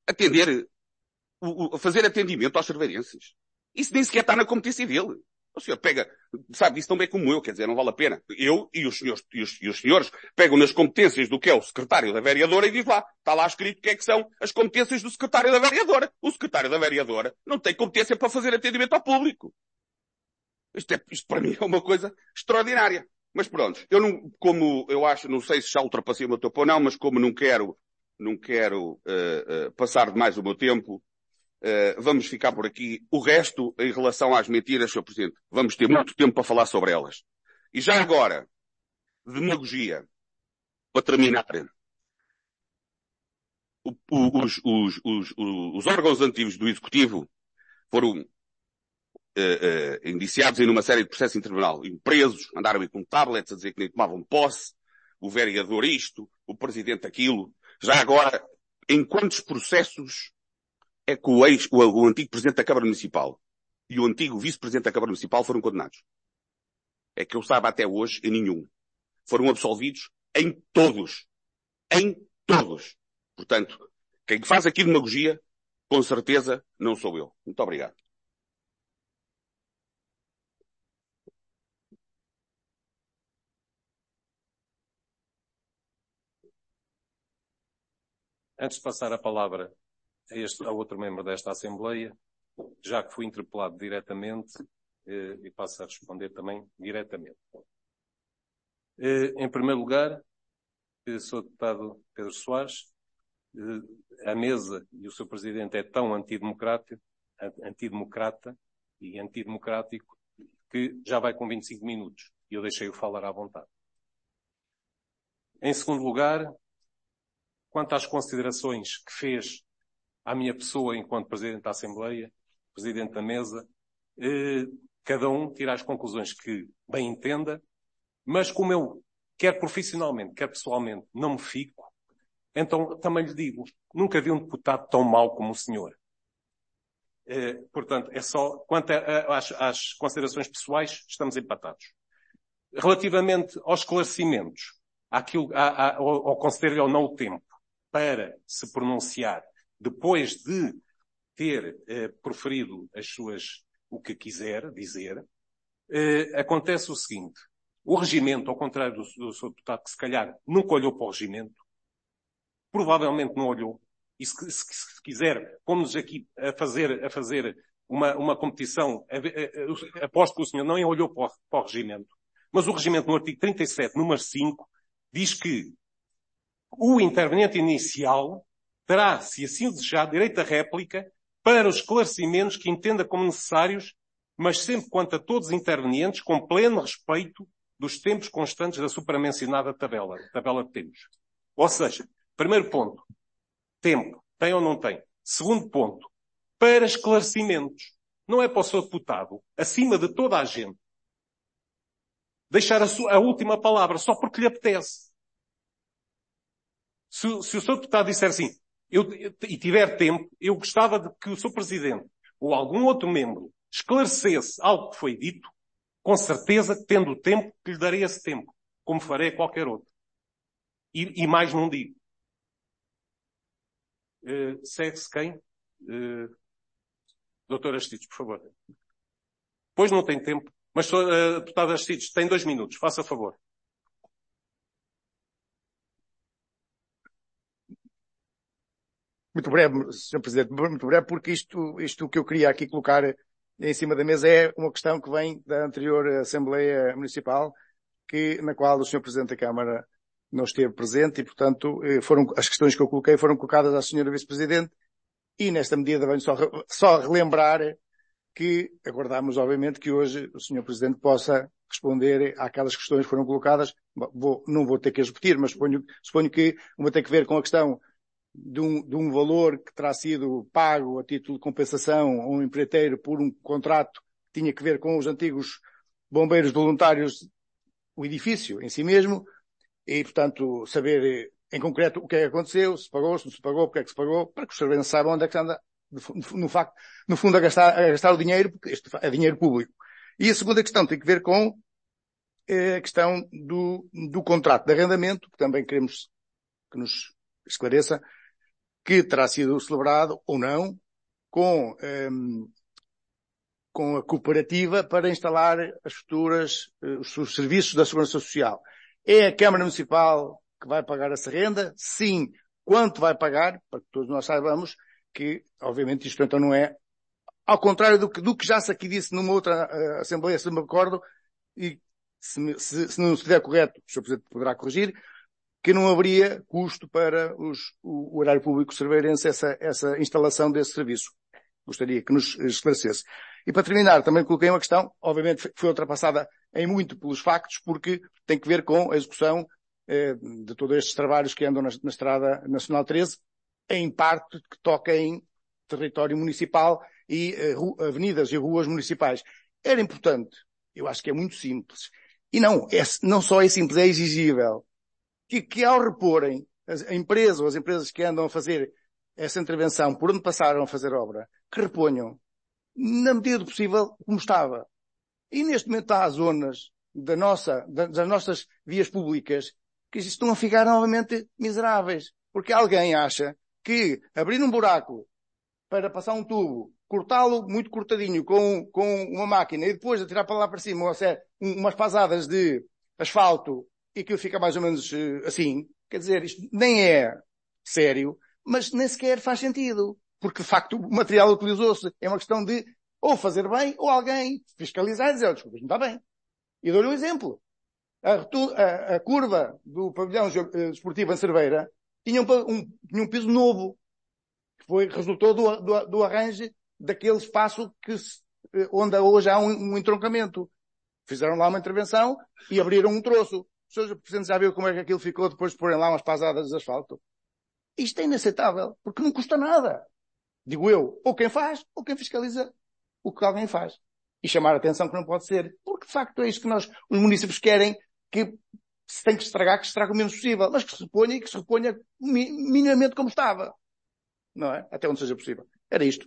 fazer atendimento aos cerveirenses. Isso nem sequer está na competência dele. O senhor pega, sabe disso tão bem como eu, quer dizer, não vale a pena. Eu e os senhores pegam nas competências do que é o secretário da vereadora e diz lá, está lá escrito o que é que são as competências do secretário da vereadora. O secretário da vereadora não tem competência para fazer atendimento ao público. Isto para mim é uma coisa extraordinária. Mas pronto, eu não sei se já ultrapassei o meu tempo ou não, mas como não quero não quero passar demais o meu tempo. Vamos ficar por aqui. O resto, em relação às mentiras, Sr. Presidente, vamos ter muito tempo para falar sobre elas. E já agora, demagogia, para terminar. Os órgãos antigos do Executivo foram indiciados em uma série de processos em tribunal. E presos, andaram aí com tablets a dizer que nem tomavam posse, o vereador isto, o presidente aquilo. Já agora, em quantos processos é que o antigo presidente da Câmara Municipal e o antigo vice-presidente da Câmara Municipal foram condenados? É que eu saiba até hoje em nenhum. Foram absolvidos em todos. Em todos. Portanto, quem faz aqui demagogia, com certeza, não sou eu. Muito obrigado. Antes de passar a palavra a outro membro desta Assembleia, já que fui interpelado diretamente, e passo a responder também diretamente. Em primeiro lugar, sou o deputado Pedro Soares. A mesa e o seu presidente é tão antidemocrata e antidemocrático que já vai com 25 minutos e eu deixei-o falar à vontade. Em segundo lugar, quanto às considerações que fez à minha pessoa enquanto Presidente da Assembleia, Presidente da Mesa, cada um tira as conclusões que bem entenda, mas como eu, quer profissionalmente, quer pessoalmente, não me fico, então também lhe digo, nunca vi um deputado tão mau como o senhor. Portanto, é só, quanto às considerações pessoais, estamos empatados. Relativamente aos esclarecimentos, ao conceder-lhe ou não o tempo para se pronunciar depois de ter proferido o que quiser dizer, acontece o seguinte. O regimento, ao contrário do seu deputado, que se calhar nunca olhou para o regimento, provavelmente não olhou, e se quiser, pomos aqui a fazer uma competição, aposto que o senhor não olhou para o regimento, mas o regimento no artigo 37, número 5, diz que o interveniente inicial terá, se assim desejar, direito à réplica para os esclarecimentos que entenda como necessários, mas sempre quanto a todos os intervenientes, com pleno respeito dos tempos constantes da supramencionada tabela de tempos. Ou seja, primeiro ponto, tempo, tem ou não tem? Segundo ponto, para esclarecimentos. Não é para o seu deputado, acima de toda a gente, deixar a última palavra só porque lhe apetece. Se o seu deputado disser assim, e tiver tempo, eu gostava de que o seu presidente ou algum outro membro esclarecesse algo que foi dito, com certeza, tendo tempo, que lhe darei esse tempo, como farei a qualquer outro. E mais não digo. Segue-se quem? Doutor Aristides, por favor. Pois não tem tempo, mas deputado Aristides, tem 2 minutos, faça favor. Muito breve, Sr. Presidente, muito breve, porque isto que eu queria aqui colocar em cima da mesa é uma questão que vem da anterior Assembleia Municipal, na qual o Sr. Presidente da Câmara não esteve presente e, portanto, as questões que eu coloquei foram colocadas à Sra. Vice-Presidente e, nesta medida, venho só relembrar que aguardamos, obviamente, que hoje o Sr. Presidente possa responder àquelas questões que foram colocadas. Não vou ter que as repetir, mas suponho que uma tem que ver com a questão de um valor que terá sido pago a título de compensação a um empreiteiro por um contrato que tinha que ver com os antigos bombeiros voluntários, o edifício em si mesmo, e, portanto, saber em concreto o que é que aconteceu, se pagou, se não se pagou, porque é que se pagou, para que os serventes saibam onde é que anda, no fundo, a gastar o dinheiro, porque este é dinheiro público. E a segunda questão tem que ver com a questão do contrato de arrendamento, que também queremos que nos esclareça, que terá sido celebrado ou não com a cooperativa para instalar os serviços da Segurança Social. É a Câmara Municipal que vai pagar essa renda? Sim. Quanto vai pagar? Para que todos nós saibamos que, obviamente, isto então não é, ao contrário do que já se aqui disse numa outra Assembleia, se me recordo, e se não estiver correto, o Sr. Presidente poderá corrigir, que não haveria custo para o erário público cerveirense essa instalação desse serviço. Gostaria que nos esclarecesse. E para terminar, também coloquei uma questão, obviamente foi ultrapassada em muito pelos factos, porque tem que ver com a execução de todos estes trabalhos que andam na Estrada Nacional 13, em parte que toca em território municipal e avenidas e ruas municipais. Era importante, eu acho que é muito simples, e não só é simples, é exigível, que ao reporem a empresa ou as empresas que andam a fazer essa intervenção por onde passaram a fazer obra, que reponham, na medida do possível, como estava. E neste momento há zonas das nossas vias públicas que estão a ficar novamente miseráveis. Porque alguém acha que abrir um buraco para passar um tubo, cortá-lo muito cortadinho com uma máquina e depois atirar para lá para cima umas pasadas de asfalto e que fica mais ou menos assim, quer dizer, isto nem é sério, mas nem sequer faz sentido. Porque, de facto, o material utilizou-se. É uma questão de ou fazer bem ou alguém fiscalizar e dizer, desculpa, não está bem. E dou-lhe um exemplo. A curva do pavilhão desportivo em Cerveira tinha um piso novo, que resultou do arranjo daquele espaço onde hoje há um entroncamento. Fizeram lá uma intervenção e abriram um troço. Os senhores presidentes já viram como é que aquilo ficou depois de porem lá umas pasadas de asfalto? Isto é inaceitável, porque não custa nada. Digo eu, ou quem faz, ou quem fiscaliza o que alguém faz. E chamar a atenção que não pode ser. Porque, de facto, é isto que os municípios querem, que se tem que estragar, que se estrague o menos possível. Mas que se reponha e que se reponha minimamente como estava. Não é? Até onde seja possível. Era isto.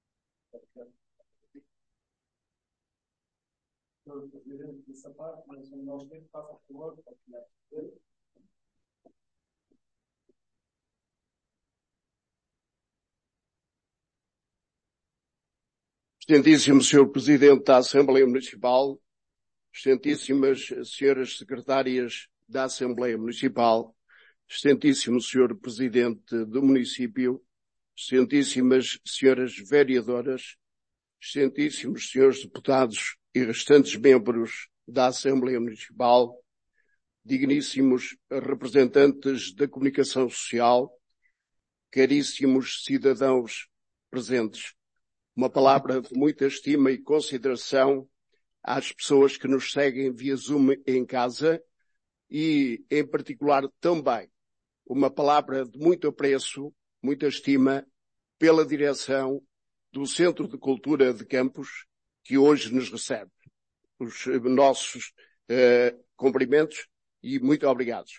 Excelentíssimo Sr. Presidente da Assembleia Municipal, excelentíssimas Senhoras Secretárias da Assembleia Municipal, excelentíssimo Sr. Presidente do Município, excelentíssimas Senhoras Vereadoras, excelentíssimos Senhores Deputados e restantes membros da Assembleia Municipal, digníssimos representantes da comunicação social, caríssimos cidadãos presentes. Uma palavra de muita estima e consideração às pessoas que nos seguem via Zoom em casa e, em particular, também uma palavra de muito apreço, muita estima pela direção do Centro de Cultura de Campos, que hoje nos recebe. Os nossos cumprimentos e muito obrigados.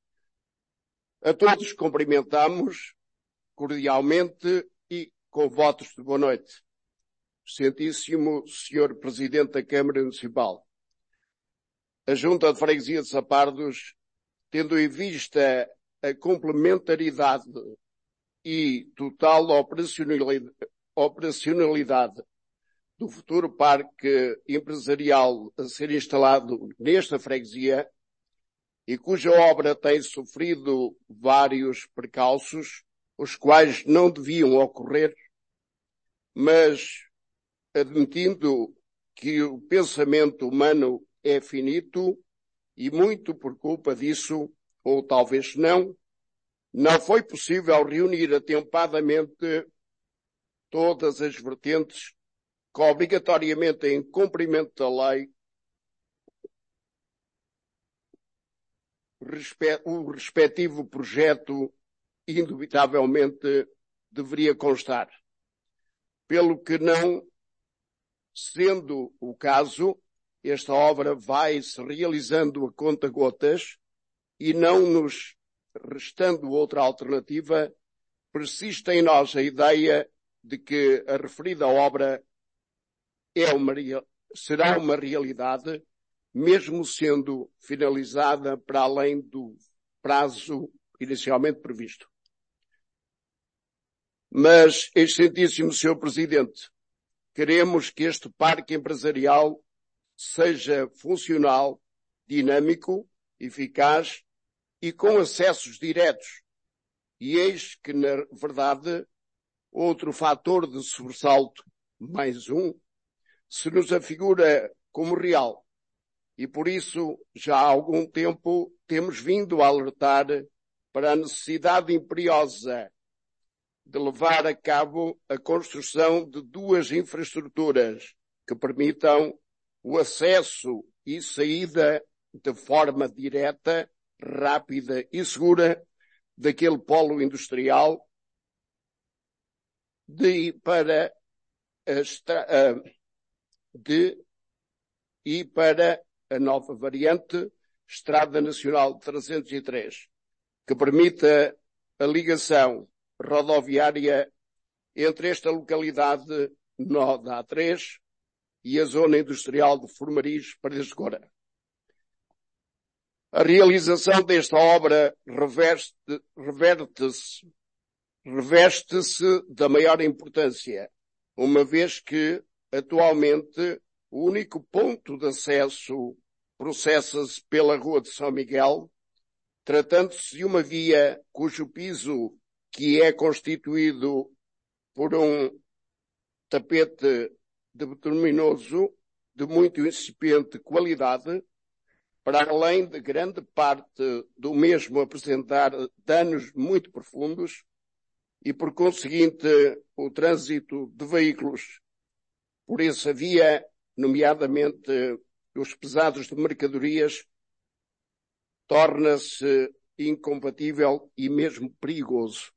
A todos cumprimentamos cordialmente e com votos de boa noite. Excelentíssimo Sr. Presidente da Câmara Municipal, a Junta de Freguesia de Sapardos, tendo em vista a complementaridade e total operacionalidade do futuro parque empresarial a ser instalado nesta freguesia e cuja obra tem sofrido vários percalços, os quais não deviam ocorrer, mas admitindo que o pensamento humano é finito e muito por culpa disso, ou talvez não foi possível reunir atempadamente todas as vertentes que obrigatoriamente em cumprimento da lei o respectivo projeto indubitavelmente deveria constar. Pelo que não sendo o caso, esta obra vai-se realizando a conta-gotas e não nos restando outra alternativa, persiste em nós a ideia de que a referida obra será uma realidade, mesmo sendo finalizada para além do prazo inicialmente previsto. Mas, excelentíssimo Sr. Presidente, queremos que este parque empresarial seja funcional, dinâmico, eficaz e com acessos diretos. E eis que, na verdade, outro fator de sobressalto, mais um, se nos afigura como real. e por isso já há algum tempo temos vindo a alertar para a necessidade imperiosa de levar a cabo a construção de duas infraestruturas que permitam o acesso e saída de forma direta, rápida e segura daquele polo industrial e para a nova variante Estrada Nacional 303, que permita a ligação rodoviária entre esta localidade nó da A3 e a zona industrial de Formariz, Paredes de Cora. A realização desta obra reveste-se da maior importância, uma vez que, atualmente, o único ponto de acesso processa-se pela Rua de São Miguel, tratando-se de uma via cujo piso, que é constituído por um tapete de bituminoso de muito incipiente qualidade, para além de grande parte do mesmo apresentar danos muito profundos e, por conseguinte, o trânsito de veículos por essa via, nomeadamente os pesados de mercadorias, torna-se incompatível e mesmo perigoso.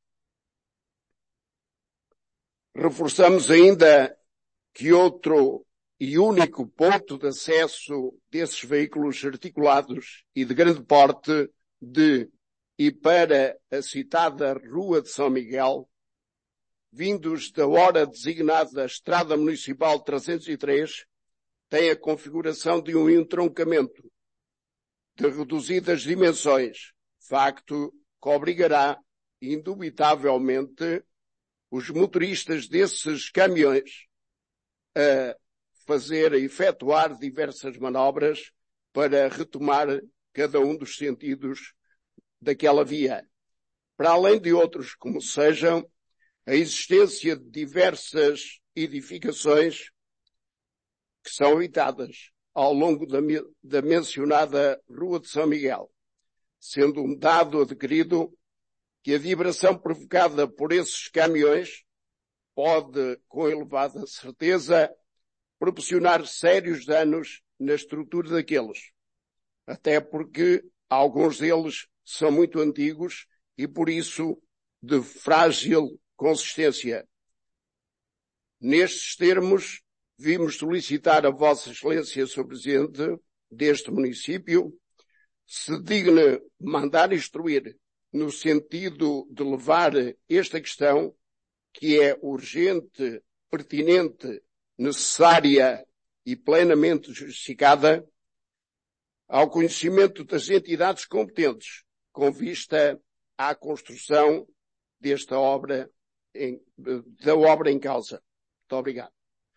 Reforçamos ainda que outro e único ponto de acesso desses veículos articulados e de grande porte e para a citada Rua de São Miguel, vindos da hora designada Estrada Municipal 303, tem a configuração de um entroncamento de reduzidas dimensões, facto que obrigará, indubitavelmente, os motoristas desses caminhões a efetuar diversas manobras para retomar cada um dos sentidos daquela via. Para além de outros, como sejam a existência de diversas edificações que são habitadas ao longo da mencionada Rua de São Miguel, sendo um dado adquirido que a vibração provocada por esses caminhões pode, com elevada certeza, proporcionar sérios danos na estrutura daqueles, até porque alguns deles são muito antigos e, por isso, de frágil consistência. Nestes termos, vimos solicitar a Vossa Excelência, Sr. Presidente deste município, se digne mandar instruir no sentido de levar esta questão, que é urgente, pertinente, necessária e plenamente justificada, ao conhecimento das entidades competentes, com vista à construção da obra em causa. Muito obrigado.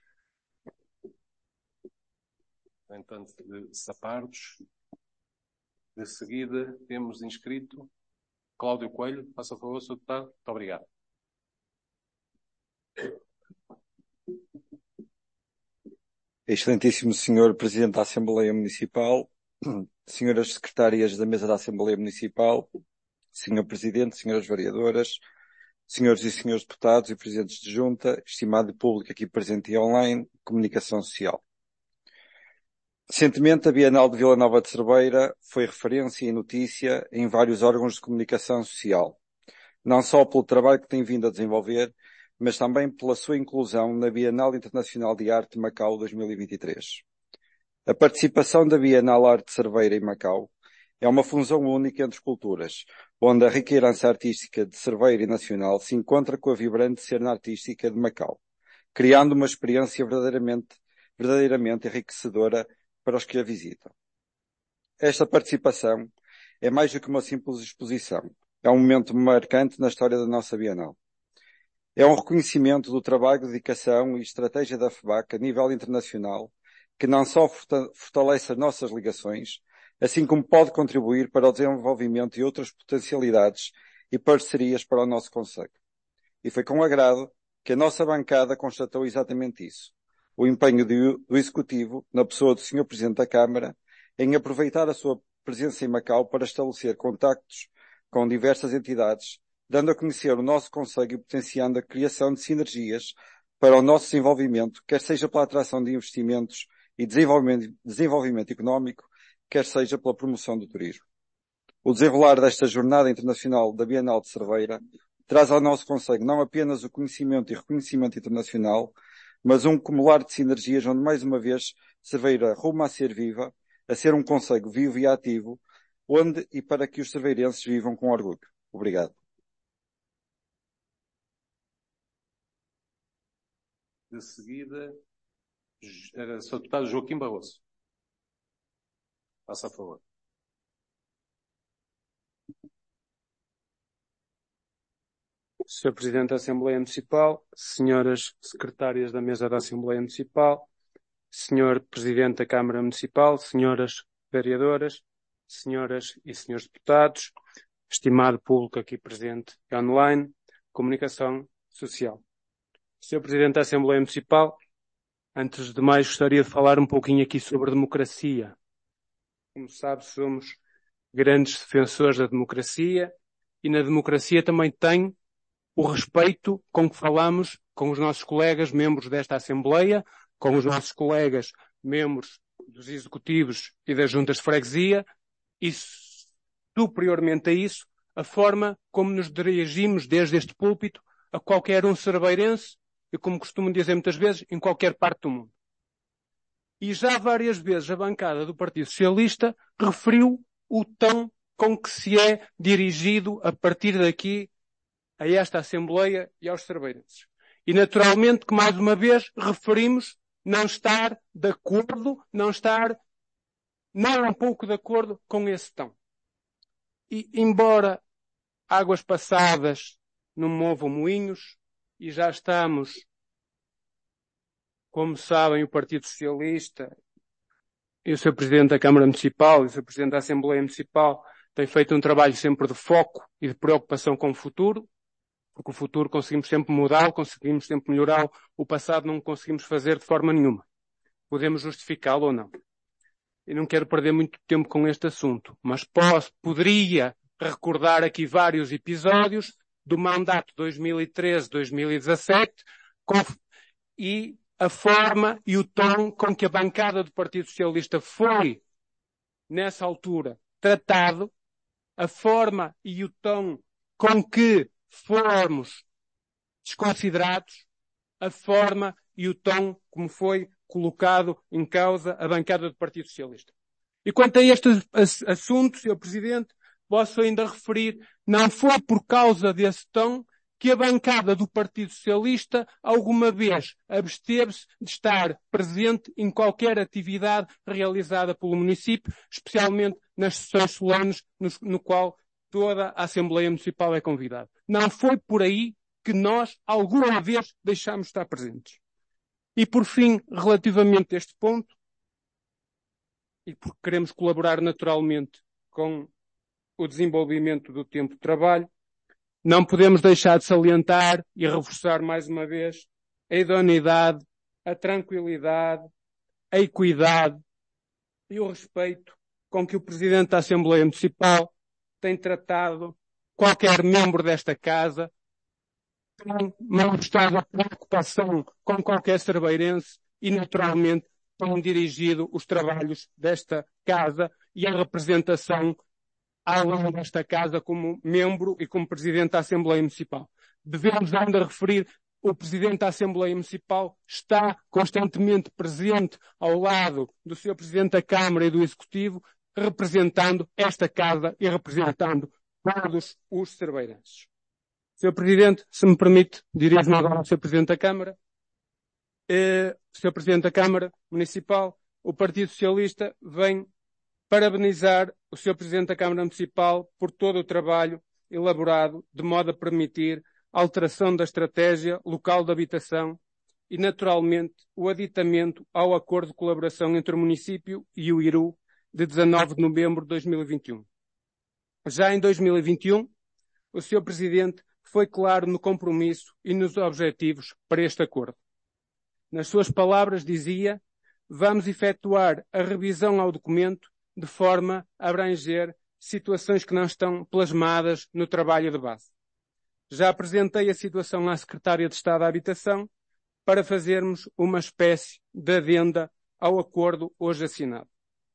Representante de Sapardos. De seguida, temos inscrito Cláudio Coelho. Faça favor, Sr. Deputado. Muito obrigado. Excelentíssimo Sr. Presidente da Assembleia Municipal, Senhoras Secretárias da Mesa da Assembleia Municipal, Sr. Presidente, Senhoras Vereadoras, Senhores e Senhores Deputados e Presidentes de Junta, estimado público aqui presente e online, comunicação social. Recentemente, a Bienal de Vila Nova de Cerveira foi referência e notícia em vários órgãos de comunicação social, não só pelo trabalho que tem vindo a desenvolver, mas também pela sua inclusão na Bienal Internacional de Arte de Macau 2023. A participação da Bienal Arte de Cerveira em Macau é uma fusão única entre culturas, onde a rica herança artística de Cerveira e nacional se encontra com a vibrante cena artística de Macau, criando uma experiência verdadeiramente enriquecedora para os que a visitam. Esta participação é mais do que uma simples exposição. É um momento marcante na história da nossa Bienal. É um reconhecimento do trabalho, dedicação e estratégia da FEBAC a nível internacional, que não só fortalece as nossas ligações, assim como pode contribuir para o desenvolvimento de outras potencialidades e parcerias para o nosso concelho. E foi com agrado que a nossa bancada constatou exatamente isso. O empenho do Executivo, na pessoa do Sr. Presidente da Câmara, em aproveitar a sua presença em Macau para estabelecer contactos com diversas entidades, dando a conhecer o nosso concelho e potenciando a criação de sinergias para o nosso desenvolvimento, quer seja pela atração de investimentos e desenvolvimento económico, quer seja pela promoção do turismo. O desenrolar desta Jornada Internacional da Bienal de Cerveira traz ao nosso concelho não apenas o conhecimento e reconhecimento internacional, mas um acumular de sinergias onde, mais uma vez, Cerveira rumo a ser viva, a ser um concelho vivo e ativo, onde e para que os cerveirenses vivam com orgulho. Obrigado. De seguida, Sr. Deputado Joaquim Barroso. Faça a favor. Sr. Presidente da Assembleia Municipal, senhoras secretárias da mesa da Assembleia Municipal, Sr. Presidente da Câmara Municipal, senhoras vereadoras, senhoras e senhores deputados, estimado público aqui presente e online, comunicação social. Sr. Presidente da Assembleia Municipal, antes de mais gostaria de falar um pouquinho aqui sobre democracia. Como sabe, somos grandes defensores da democracia e na democracia também tem o respeito com que falamos com os nossos colegas membros desta Assembleia, com os nossos colegas membros dos executivos e das juntas de freguesia e, superiormente a isso, a forma como nos dirigimos desde este púlpito a qualquer um cerveirense e, como costumo dizer muitas vezes, em qualquer parte do mundo. E já várias vezes a bancada do Partido Socialista referiu o tom com que se é dirigido a partir daqui a esta Assembleia e aos cerveirenses. E naturalmente que mais uma vez referimos não estar de acordo, não um pouco de acordo com esse tom. E embora águas passadas não movam moinhos, e já estamos, como sabem, o Partido Socialista e o Sr. Presidente da Câmara Municipal e o Sr. Presidente da Assembleia Municipal têm feito um trabalho sempre de foco e de preocupação com o futuro, porque o futuro conseguimos sempre mudá-lo, conseguimos sempre melhorá-lo, o passado não conseguimos fazer de forma nenhuma. Podemos justificá-lo ou não. Eu não quero perder muito tempo com este assunto, mas poderia recordar aqui vários episódios do mandato 2013-2017 e a forma e o tom com que a bancada do Partido Socialista foi, nessa altura, tratado, a forma e o tom com que fomos desconsiderados, a forma e o tom como foi colocado em causa a bancada do Partido Socialista. E quanto a este assunto, Sr. Presidente, posso ainda referir, não foi por causa desse tom que a bancada do Partido Socialista alguma vez absteve-se de estar presente em qualquer atividade realizada pelo município, especialmente nas sessões solenes no qual toda a Assembleia Municipal é convidada. Não foi por aí que nós alguma vez deixámos de estar presentes. E por fim, relativamente a este ponto, e porque queremos colaborar naturalmente com o desenvolvimento do tempo de trabalho, não podemos deixar de salientar e reforçar mais uma vez a idoneidade, a tranquilidade, a equidade e o respeito com que o Presidente da Assembleia Municipal tem tratado qualquer membro desta casa, tem manifestado a preocupação com qualquer cerveirense e, naturalmente, tem dirigido os trabalhos desta casa e a representação além desta casa como membro e como Presidente da Assembleia Municipal. Devemos ainda referir, o Presidente da Assembleia Municipal está constantemente presente ao lado do Sr. Presidente da Câmara e do Executivo, representando esta casa e representando todos os cerveirenses. Sr. Presidente, se me permite, dirijo-me agora ao Sr. Presidente da Câmara. Sr. Presidente da Câmara Municipal, o Partido Socialista vem parabenizar o Sr. Presidente da Câmara Municipal por todo o trabalho elaborado de modo a permitir a alteração da estratégia local de habitação e, naturalmente, o aditamento ao acordo de colaboração entre o município e o IRU de 19 de novembro de 2021. Já em 2021, o Sr. Presidente foi claro no compromisso e nos objetivos para este acordo. Nas suas palavras dizia: vamos efetuar a revisão ao documento de forma a abranger situações que não estão plasmadas no trabalho de base. Já apresentei a situação à Secretária de Estado da Habitação para fazermos uma espécie de adenda ao acordo hoje assinado.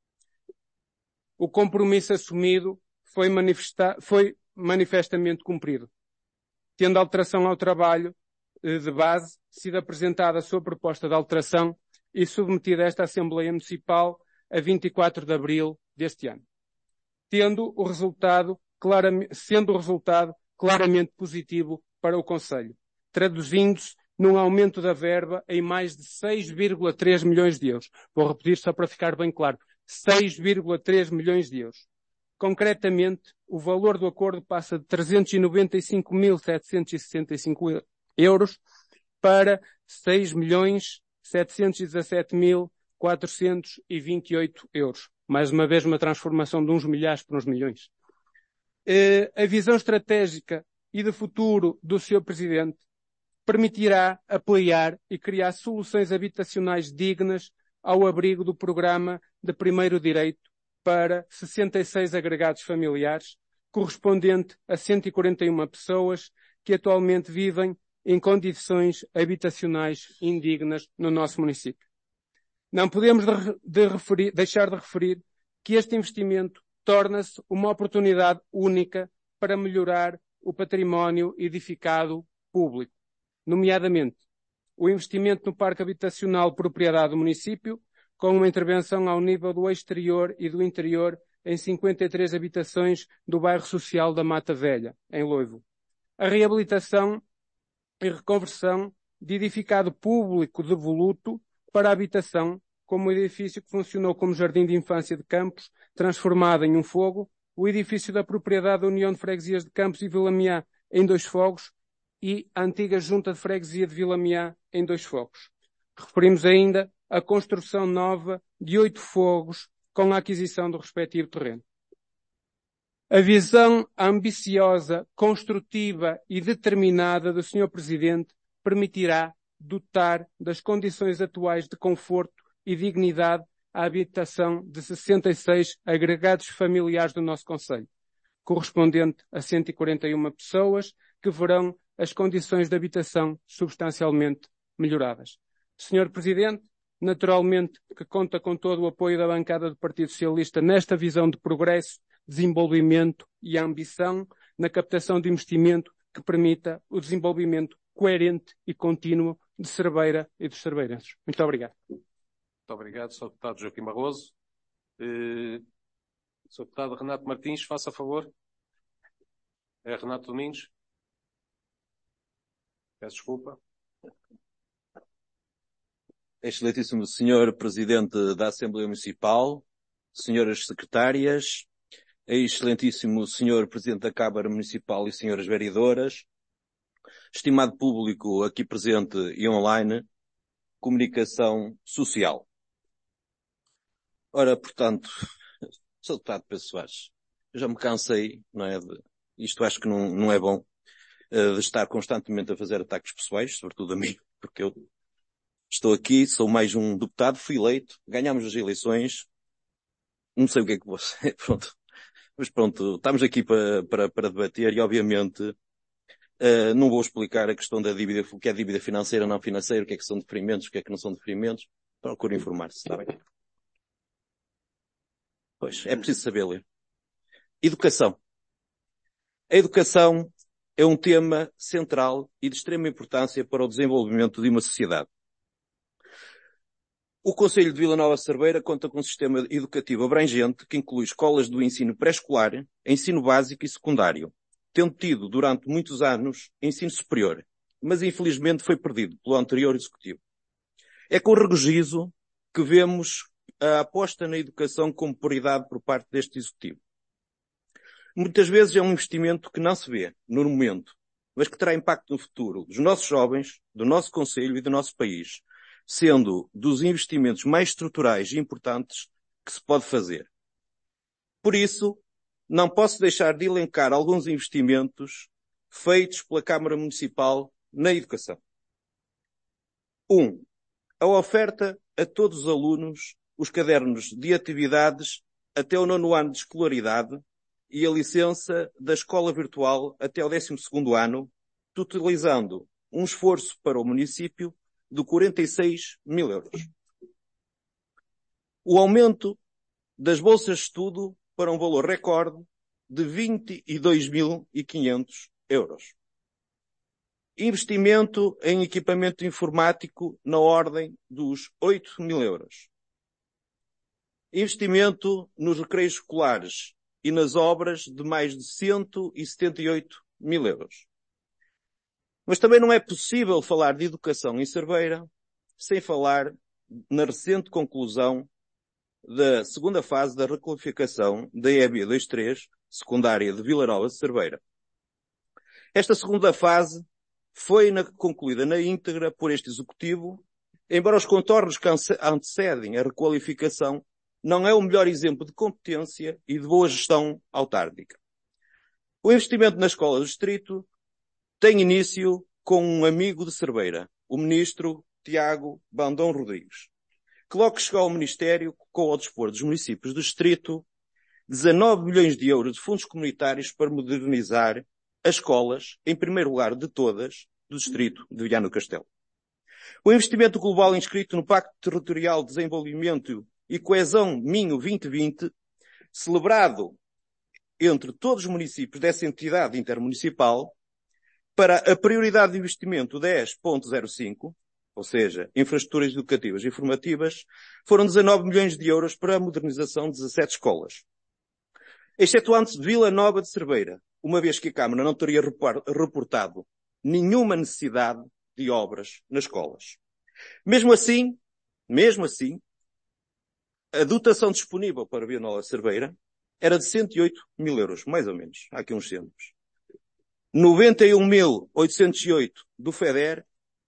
O compromisso assumido foi manifestamente cumprido, tendo a alteração ao trabalho de base sido apresentada a sua proposta de alteração e submetida a esta Assembleia Municipal a 24 de abril deste ano, sendo o resultado claramente positivo para o Conselho, traduzindo-se num aumento da verba em mais de 6,3 milhões de euros. Vou repetir só para ficar bem claro. 6,3 milhões de euros. Concretamente, o valor do acordo passa de 395.765 euros para 6.717.428 euros. Mais uma vez, uma transformação de uns milhares para uns milhões. A visão estratégica e de futuro do Sr. Presidente permitirá apoiar e criar soluções habitacionais dignas ao abrigo do programa de primeiro direito para 66 agregados familiares, correspondente a 141 pessoas que atualmente vivem em condições habitacionais indignas no nosso município. Não podemos deixar de referir que este investimento torna-se uma oportunidade única para melhorar o património edificado público, nomeadamente o investimento no parque habitacional propriedade do município, com uma intervenção ao nível do exterior e do interior em 53 habitações do bairro social da Mata Velha, em Loivo. A reabilitação e reconversão de edificado público devoluto para a habitação, como o edifício que funcionou como jardim de infância de Campos, transformado em um fogo, o edifício da propriedade da União de Freguesias de Campos e Vila Meá em 2 fogos e a antiga Junta de Freguesia de Vila Meá em 2 fogos. Referimos ainda a construção nova de 8 fogos com a aquisição do respectivo terreno. A visão ambiciosa, construtiva e determinada do Sr. Presidente permitirá dotar das condições atuais de conforto e dignidade a habitação de 66 agregados familiares do nosso concelho, correspondente a 141 pessoas que verão as condições de habitação substancialmente melhoradas. Sr. Presidente, naturalmente que conta com todo o apoio da bancada do Partido Socialista nesta visão de progresso, desenvolvimento e ambição na captação de investimento que permita o desenvolvimento coerente e contínuo de Cerveira e dos cerveirenses. Muito obrigado. Muito obrigado, Sr. Deputado Joaquim Barroso. Sr. Deputado Renato Martins, faça favor. É Renato Domingos. Peço desculpa. Excelentíssimo Senhor Presidente da Assembleia Municipal, Senhoras Secretárias, Excelentíssimo Senhor Presidente da Câmara Municipal e Senhoras Vereadoras, estimado público aqui presente e online, comunicação social. Ora, portanto, Sr. Deputado Pedro Soares, eu já me cansei, não é? Isto acho que não é bom, de estar constantemente a fazer ataques pessoais, sobretudo a mim, porque eu estou aqui, sou mais um deputado, fui eleito, ganhámos as eleições, não sei o que é que vou ser, pronto. Mas pronto, estamos aqui para debater e obviamente não vou explicar a questão da dívida, o que é dívida financeira, não financeira, o que é que são deferimentos, o que é que não são deferimentos. Procure informar-se, está bem? Pois, é preciso saber ler. Educação. A educação é um tema central e de extrema importância para o desenvolvimento de uma sociedade. O Concelho de Vila Nova de Cerveira conta com um sistema educativo abrangente que inclui escolas do ensino pré-escolar, ensino básico e secundário, tendo tido durante muitos anos ensino superior, mas infelizmente foi perdido pelo anterior executivo. É com regozijo que vemos a aposta na educação como prioridade por parte deste executivo. Muitas vezes é um investimento que não se vê no momento, mas que terá impacto no futuro dos nossos jovens, do nosso concelho e do nosso país, sendo dos investimentos mais estruturais e importantes que se pode fazer. Por isso, não posso deixar de elencar alguns investimentos feitos pela Câmara Municipal na educação. 1. A oferta a todos os alunos os cadernos de atividades até o 9º ano de escolaridade e a licença da escola virtual até o 12º ano, totalizando um esforço para o município de 46 mil euros. O aumento das bolsas de estudo para um valor recorde de 22.500 euros. Investimento em equipamento informático na ordem dos 8 mil euros. Investimento nos recreios escolares e nas obras de mais de 178 mil euros. Mas também não é possível falar de educação em Cerveira sem falar na recente conclusão da segunda fase da requalificação da EB 23, secundária de Vila Nova de Cerveira. Esta segunda fase foi concluída na íntegra por este Executivo, embora os contornos que antecedem a requalificação não é o melhor exemplo de competência e de boa gestão autárquica. O investimento na escola do Distrito tem início com um amigo de Cerveira, o Ministro Tiago Bandão Rodrigues, que logo chegou ao Ministério colocou ao dispor dos municípios do Distrito 19 milhões de euros de fundos comunitários para modernizar as escolas, em primeiro lugar de todas, do Distrito de Viana do Castelo. O investimento global inscrito no Pacto Territorial de Desenvolvimento e Coesão Minho 2020, celebrado entre todos os municípios dessa entidade intermunicipal, para a prioridade de investimento 10.05, ou seja, infraestruturas educativas e formativas, foram 19 milhões de euros para a modernização de 17 escolas. Excetuando-se Vila Nova de Cerveira, uma vez que a Câmara não teria reportado nenhuma necessidade de obras nas escolas. Mesmo assim, a dotação disponível para Vila Nova de Cerveira era de 108 mil euros, mais ou menos, há aqui uns cêntimos. 91.808 do FEDER,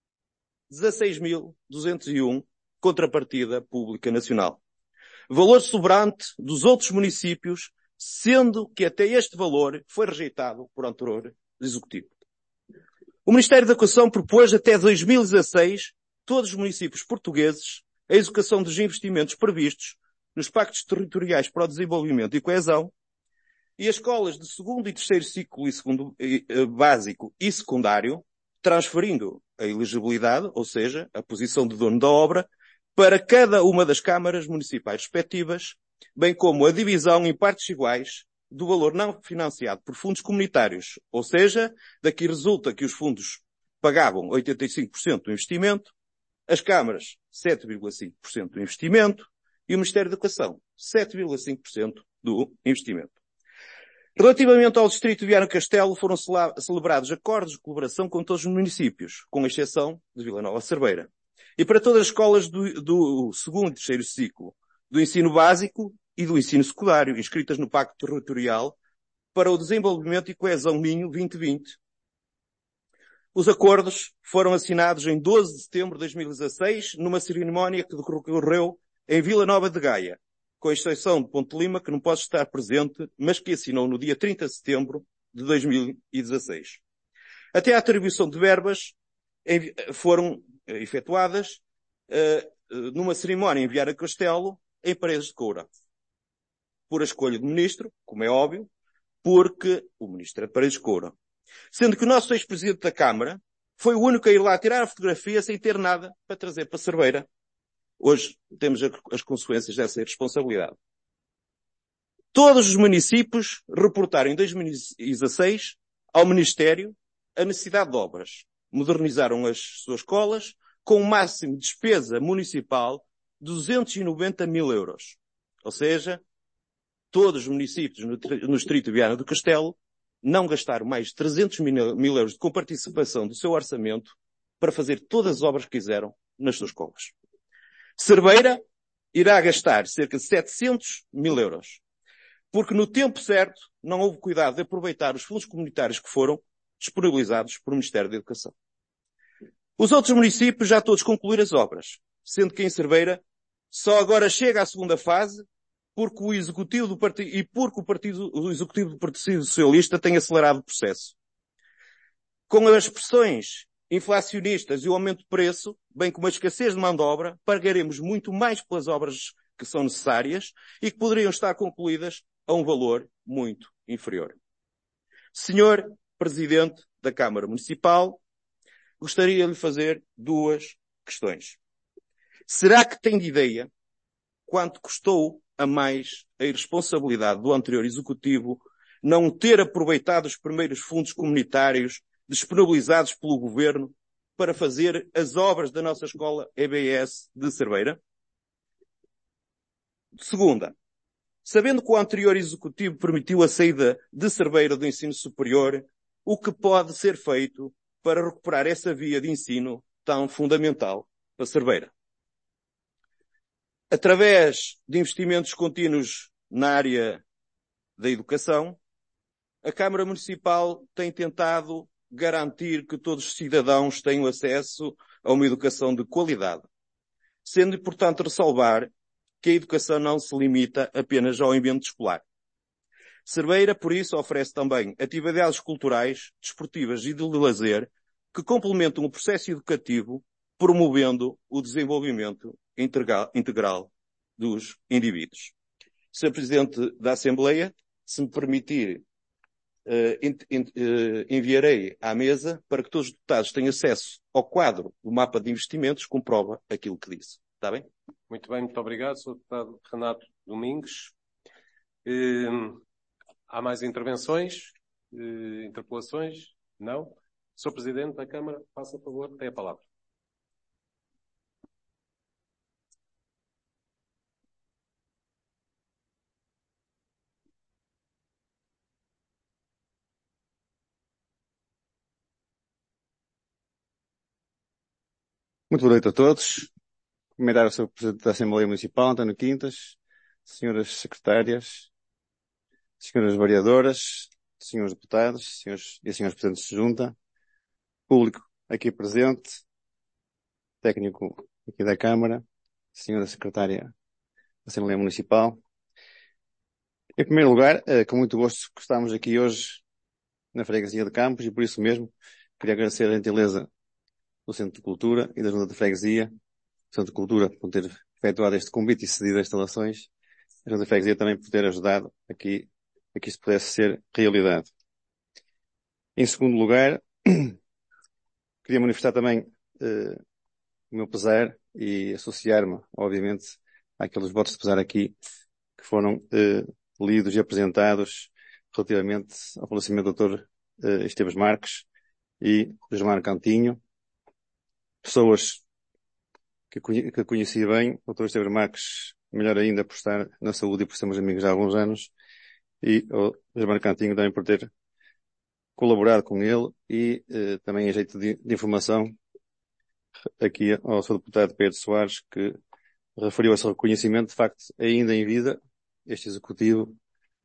16.201 contrapartida pública nacional. Valor sobrante dos outros municípios, sendo que até este valor foi rejeitado por anterior Executivo. O Ministério da Educação propôs até 2016 todos os municípios portugueses a execução dos investimentos previstos nos pactos territoriais para o desenvolvimento e coesão e as escolas de segundo e terceiro ciclo e segundo básico e secundário, transferindo a elegibilidade, ou seja, a posição de dono da obra, para cada uma das câmaras municipais respectivas, bem como a divisão em partes iguais do valor não financiado por fundos comunitários. Ou seja, daqui resulta que os fundos pagavam 85% do investimento, as câmaras 7,5% do investimento e o Ministério da Educação 7,5% do investimento. Relativamente ao Distrito de Viana do Castelo, foram celebrados acordos de colaboração com todos os municípios, com exceção de Vila Nova de Cerveira. E para todas as escolas do segundo e terceiro ciclo, do ensino básico e do ensino secundário, inscritas no Pacto Territorial para o Desenvolvimento e Coesão Minho 2020. Os acordos foram assinados em 12 de setembro de 2016, numa cerimónia que decorreu em Vila Nova de Gaia, com exceção de Ponte Lima, que não pode estar presente, mas que assinou no dia 30 de setembro de 2016. Até a atribuição de verbas foram efetuadas numa cerimónia em Viana do Castelo, em Paredes de Coura. Por a escolha do ministro, como é óbvio, porque o ministro é de Paredes de Coura. Sendo que o nosso ex-presidente da Câmara foi o único a ir lá tirar a fotografia sem ter nada para trazer para Cerveira. Hoje temos as consequências dessa irresponsabilidade. Todos os municípios reportaram em 2016 ao Ministério a necessidade de obras. Modernizaram as suas escolas com um máximo de despesa municipal de 290 mil euros. Ou seja, todos os municípios no Distrito de Viana do Castelo não gastaram mais de 300 mil euros de comparticipação do seu orçamento para fazer todas as obras que quiseram nas suas escolas. Cerveira irá gastar cerca de 700 mil euros, porque no tempo certo não houve cuidado de aproveitar os fundos comunitários que foram disponibilizados pelo Ministério da Educação. Os outros municípios já todos concluíram as obras, sendo que em Cerveira só agora chega à segunda fase, porque o Executivo do Partido, e porque o Executivo do Partido Socialista tem acelerado o processo. Com as pressões inflacionistas e o aumento de preço, bem como a escassez de mão de obra, pagaremos muito mais pelas obras que são necessárias e que poderiam estar concluídas a um valor muito inferior. Senhor Presidente da Câmara Municipal, gostaria de lhe fazer 2 questões. Será que tem de ideia quanto custou a mais a irresponsabilidade do anterior Executivo não ter aproveitado os primeiros fundos comunitários disponibilizados pelo Governo para fazer as obras da nossa escola EBS de Cerveira? Segunda, sabendo que o anterior Executivo permitiu a saída de Cerveira do ensino superior, o que pode ser feito para recuperar essa via de ensino tão fundamental para Cerveira? Através de investimentos contínuos na área da educação, a Câmara Municipal tem tentado garantir que todos os cidadãos tenham acesso a uma educação de qualidade, sendo importante ressalvar que a educação não se limita apenas ao ambiente escolar. Cerveira, por isso, oferece também atividades culturais, desportivas e de lazer que complementam o processo educativo, promovendo o desenvolvimento integral dos indivíduos. Sr. Presidente da Assembleia, se me permitir, enviarei à mesa para que todos os deputados tenham acesso ao quadro do mapa de investimentos que comprova aquilo que disse. Está bem? Muito bem, muito obrigado, Sr. Deputado Renato Domingues. Há mais intervenções? Interpelações? Não? Sr. Presidente da Câmara, faça favor, tem a palavra. Muito boa noite a todos. Cumprimentar o Sr. Presidente da Assembleia Municipal, António Quintas, senhoras secretárias, senhoras vereadoras, senhores deputados, senhores e senhores presidentes de junta, público aqui presente, técnico aqui da Câmara, senhora secretária da Assembleia Municipal. Em primeiro lugar, com muito gosto que estamos aqui hoje na Freguesia de Campos e por isso mesmo queria agradecer a gentileza do Centro de Cultura e da Junta de Freguesia, o Centro de Cultura por ter efetuado este convite e cedido as instalações, a Junta de Freguesia também por ter ajudado a que isto pudesse ser realidade. Em segundo lugar, queria manifestar também o meu pesar e associar-me, obviamente, àqueles votos de pesar aqui que foram lidos e apresentados relativamente ao falecimento do Dr. Esteves Marques e Josmar Cantinho, pessoas que conheci bem, o Dr. Esteves Marques, melhor ainda por estar na saúde e por sermos amigos há alguns anos, e o Josmar Cantinho também por ter colaborado com ele e também em jeito de informação aqui ao Sr. Deputado Pedro Soares, que referiu esse reconhecimento. De facto, ainda em vida, este Executivo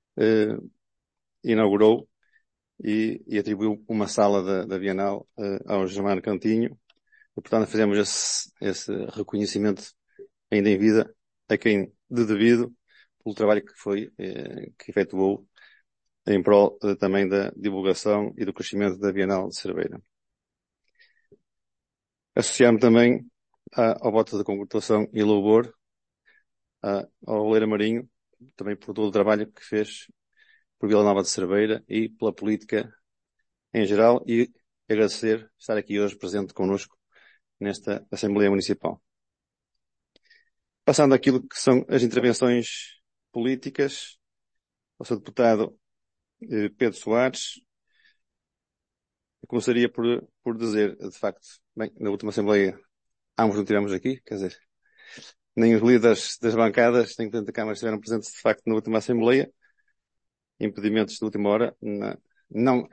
inaugurou e atribuiu uma sala da Bienal ao Josmar Cantinho. E, portanto, fizemos esse reconhecimento ainda em vida a quem de devido pelo trabalho que efetuou em prol também da divulgação e do crescimento da Bienal de Cerveira. Associar-me também ao voto de congratulação e louvor ao Oleira Marinho, também por todo o trabalho que fez por Vila Nova de Cerveira e pela política em geral, e agradecer estar aqui hoje presente connosco nesta Assembleia Municipal. Passando àquilo que são as intervenções políticas, ao Sr. Deputado Pedro Soares, eu começaria por dizer, de facto, bem, na última Assembleia ambos não estivemos aqui, quer dizer, nem os líderes das bancadas, nem o Presidente da Câmara estiveram presentes, de facto, na última Assembleia. Impedimentos de última hora, não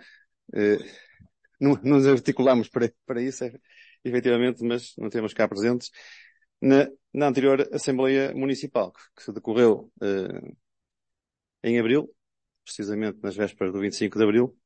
nos articulamos para isso, efetivamente, mas não temos cá presentes. Na anterior Assembleia Municipal, que se decorreu em abril, precisamente nas vésperas do 25 de abril,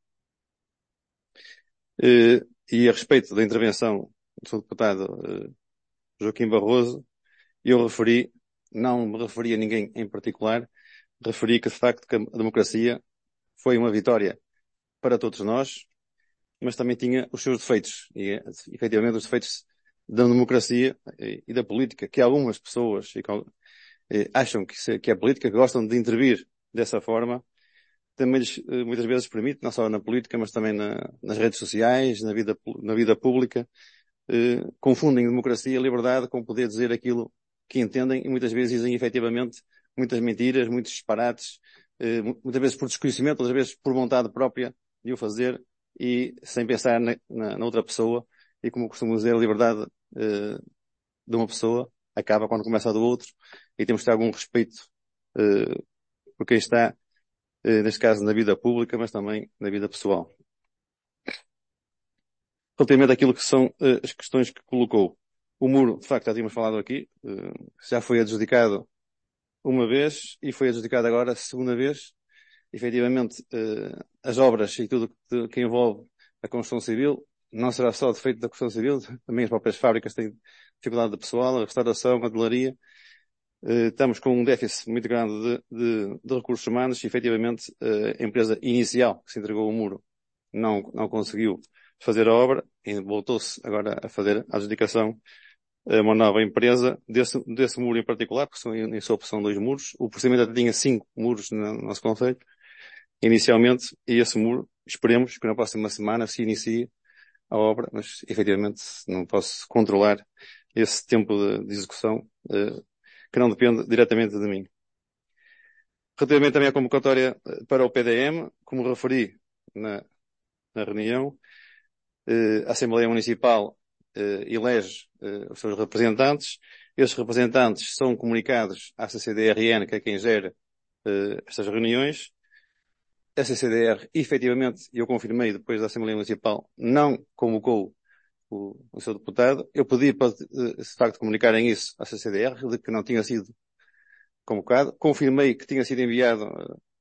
e a respeito da intervenção do Sr. Deputado Joaquim Barroso, eu não me referi a ninguém em particular, referi que de facto que a democracia foi uma vitória para todos nós, mas também tinha os seus defeitos, e efetivamente os defeitos da democracia e da política, que algumas pessoas acham que é política, que gostam de intervir dessa forma, também lhes, muitas vezes permite, não só na política, mas também nas redes sociais, na vida pública, confundem democracia e liberdade com poder dizer aquilo que entendem e muitas vezes dizem efetivamente muitas mentiras, muitos disparates, muitas vezes por desconhecimento, outras vezes por vontade própria de o fazer e sem pensar na outra pessoa. E como costumo dizer, a liberdade de uma pessoa acaba quando começa a do outro, e temos que ter algum respeito por quem está, neste caso, na vida pública, mas também na vida pessoal. Relativamente àquilo que são as questões que colocou. O muro, de facto, já tínhamos falado aqui, já foi adjudicado uma vez e foi adjudicado agora a segunda vez. Efetivamente, as obras e tudo que envolve a construção civil não será só defeito da construção civil, também as próprias fábricas têm dificuldade de pessoal, a restauração, a hotelaria. Estamos com um déficit muito grande de recursos humanos e, efetivamente, a empresa inicial que se entregou o muro não conseguiu fazer a obra e voltou-se agora a fazer a adjudicação a uma nova empresa desse muro em particular, porque em sua opção 2 muros. O procedimento até tinha 5 muros no nosso concelho, inicialmente, e esse muro, esperemos que na próxima semana se inicie a obra, mas efetivamente não posso controlar esse tempo de execução, que não depende diretamente de mim. Relativamente também à convocatória para o PDM, como referi na reunião, a Assembleia Municipal elege os seus representantes. Esses representantes são comunicados à CCDRN, que é quem gera estas reuniões. A CCDR, efetivamente, eu confirmei depois da Assembleia Municipal, não convocou o seu deputado. Eu pedi para, de facto, comunicarem isso à CCDR, de que não tinha sido convocado. Confirmei que tinha sido enviado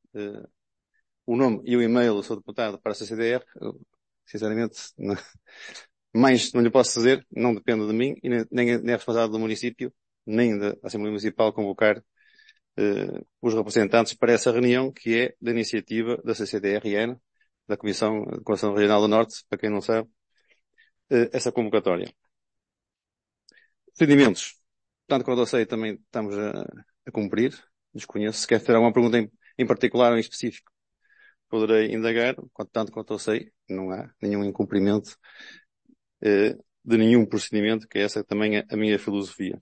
o nome e o e-mail do seu deputado para a CCDR. Eu, sinceramente, mais não lhe posso dizer, não depende de mim, e nem é responsável do município, nem da Assembleia Municipal convocar os representantes para essa reunião, que é da iniciativa da CCDRN, da Comissão de Coordenação Regional do Norte, para quem não sabe, essa convocatória. Procedimentos. Tanto quanto eu sei, também estamos a cumprir. Desconheço. Se quer ter alguma pergunta em particular ou em específico, poderei indagar. Tanto quanto eu sei, não há nenhum incumprimento de nenhum procedimento, que essa também é a minha filosofia.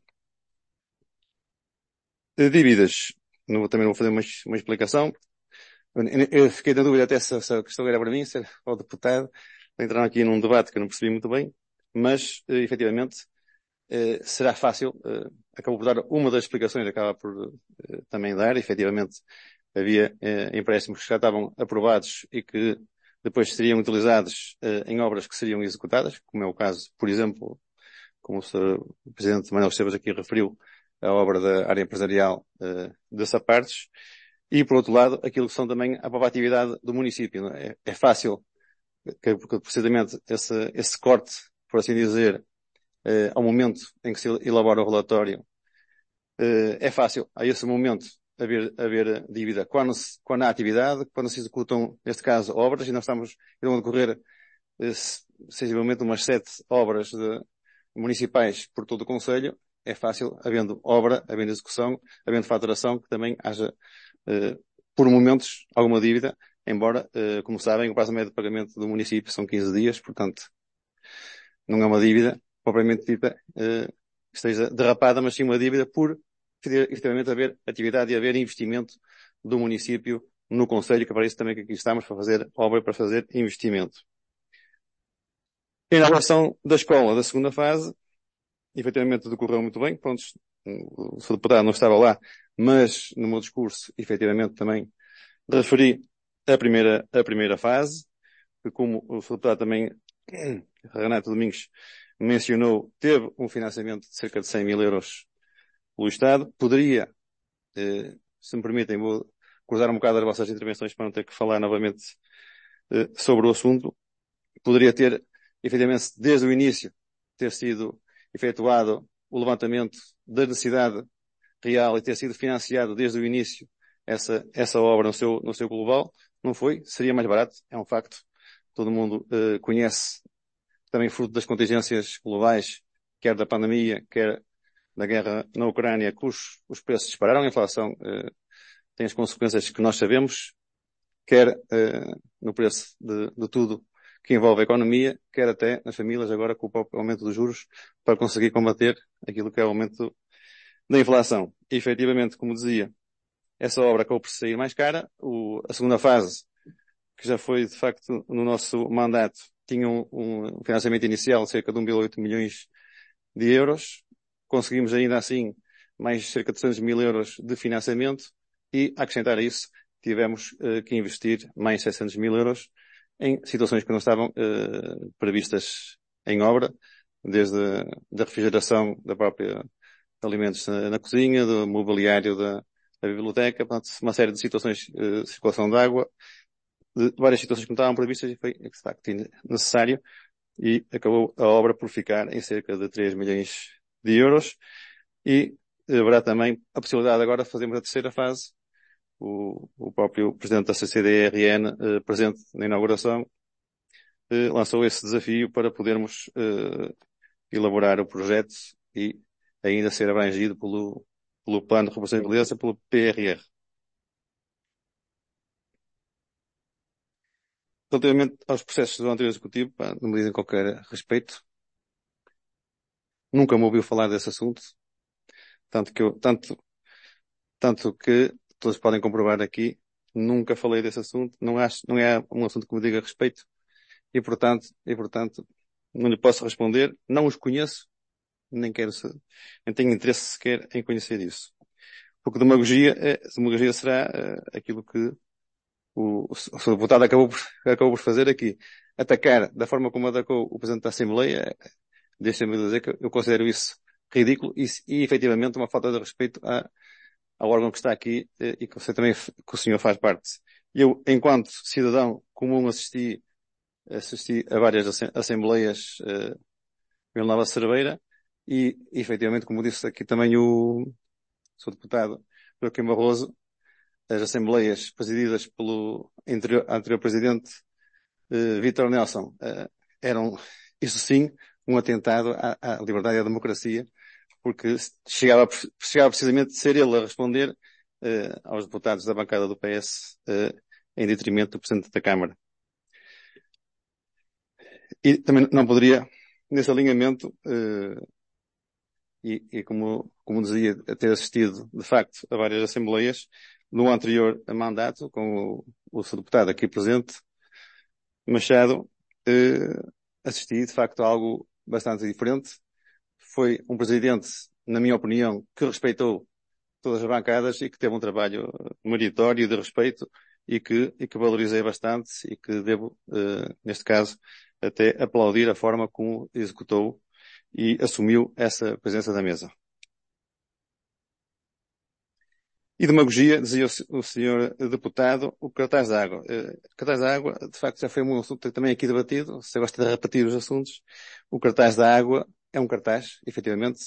Dívidas. Também não vou fazer uma explicação. Eu fiquei na dúvida até se a questão era para mim, se era para o deputado. Entraram aqui num debate que eu não percebi muito bem, mas, efetivamente, será fácil. Acabou por dar uma das explicações, acaba por também dar. Efetivamente, havia empréstimos que já estavam aprovados e que depois seriam utilizados em obras que seriam executadas, como é o caso, por exemplo, como o Presidente Manuel Esteves aqui referiu, a obra da área empresarial de Sapartes, e, por outro lado, aquilo que são também a própria atividade do município. É fácil que precisamente esse corte, por assim dizer, ao momento em que se elabora o relatório, é fácil, a esse momento, haver dívida quando há atividade, quando se executam, neste caso, obras, e nós irão decorrer, sensivelmente, umas 7 obras municipais por todo o concelho. É fácil, havendo obra, havendo execução, havendo faturação, que também haja, por momentos, alguma dívida, embora, como sabem, o prazo médio de pagamento do município são 15 dias, portanto, não é uma dívida propriamente dita, esteja derrapada, mas sim uma dívida por, efetivamente, haver atividade e haver investimento do município no concelho, que para isso também que aqui estamos, para fazer obra, para fazer investimento. A inauguração da escola da segunda fase, efetivamente decorreu muito bem. Pronto, o Sr. Deputado não estava lá, mas no meu discurso, efetivamente, também referi a primeira fase, que, como o Sr. Deputado também, Renato Domingos, mencionou, teve um financiamento de cerca de 100 mil euros pelo Estado. Poderia, se me permitem, vou cruzar um bocado as vossas intervenções para não ter que falar novamente sobre o assunto. Poderia ter, efetivamente, desde o início, ter sido efetuado o levantamento da necessidade real e ter sido financiado desde o início essa obra no seu global. Não foi, seria mais barato, é um facto. Todo mundo conhece, também fruto das contingências globais, quer da pandemia, quer da guerra na Ucrânia, que os preços dispararam, a inflação tem as consequências que nós sabemos, quer no preço de tudo que envolve a economia, quer até nas famílias agora com o próprio aumento dos juros, para conseguir combater aquilo que é o aumento da inflação. E, efetivamente, como dizia, essa obra acabou por sair mais cara. A segunda fase, que já foi, de facto, no nosso mandato, tinha um financiamento inicial de cerca de 1,8 milhões de euros. Conseguimos ainda assim mais cerca de 300 mil euros de financiamento e, a acrescentar a isso, tivemos que investir mais 700 mil euros em situações que não estavam previstas em obra, desde a refrigeração da própria alimentos na cozinha, do mobiliário da biblioteca, portanto, uma série de situações de circulação de água, de várias situações que não estavam previstas e foi, de facto, necessário e acabou a obra por ficar em cerca de 3 milhões de euros e haverá também a possibilidade agora de fazermos a terceira fase. O próprio presidente da CCDRN, presente na inauguração, lançou esse desafio para podermos elaborar o projeto e ainda ser abrangido pelo Plano de Recuperação e Resiliência, pelo PRR. Relativamente aos processos do anterior executivo, não me dizem qualquer respeito. Nunca me ouviu falar desse assunto. Tanto que todos podem comprovar aqui, nunca falei desse assunto, não é um assunto que me diga respeito e portanto, não lhe posso responder, não os conheço, nem tenho interesse sequer em conhecer isso. Porque demagogia será aquilo que o Sr. Deputado acabou por fazer aqui. Atacar da forma como atacou o Presidente da Assembleia, deixa-me dizer que eu considero isso ridículo e efetivamente uma falta de respeito ao órgão que está aqui e que que o senhor faz parte. Eu, enquanto cidadão comum, assisti a várias assembleias em Nova Cerveira e, efetivamente, como disse aqui também o Sr. Deputado Joaquim Barroso, as assembleias presididas pelo anterior Presidente Vítor Nelson eram, isso sim, um atentado à liberdade e à democracia, porque chegava precisamente de ser ele a responder aos deputados da bancada do PS em detrimento do Presidente da Câmara. E também não poderia, nesse alinhamento, como dizia, ter assistido, de facto, a várias assembleias no anterior mandato, com o Sr. Deputado aqui presente, Machado, assisti, de facto, a algo bastante diferente. Foi um presidente, na minha opinião, que respeitou todas as bancadas e que teve um trabalho meritório de respeito e que valorizei bastante e que devo, neste caso, até aplaudir a forma como executou e assumiu essa presença da mesa. E demagogia, dizia o senhor deputado, o cartaz de água. Cartaz de água, de facto, já foi um assunto também aqui debatido. Se gosta de repetir os assuntos, o cartaz da água é um cartaz, efetivamente,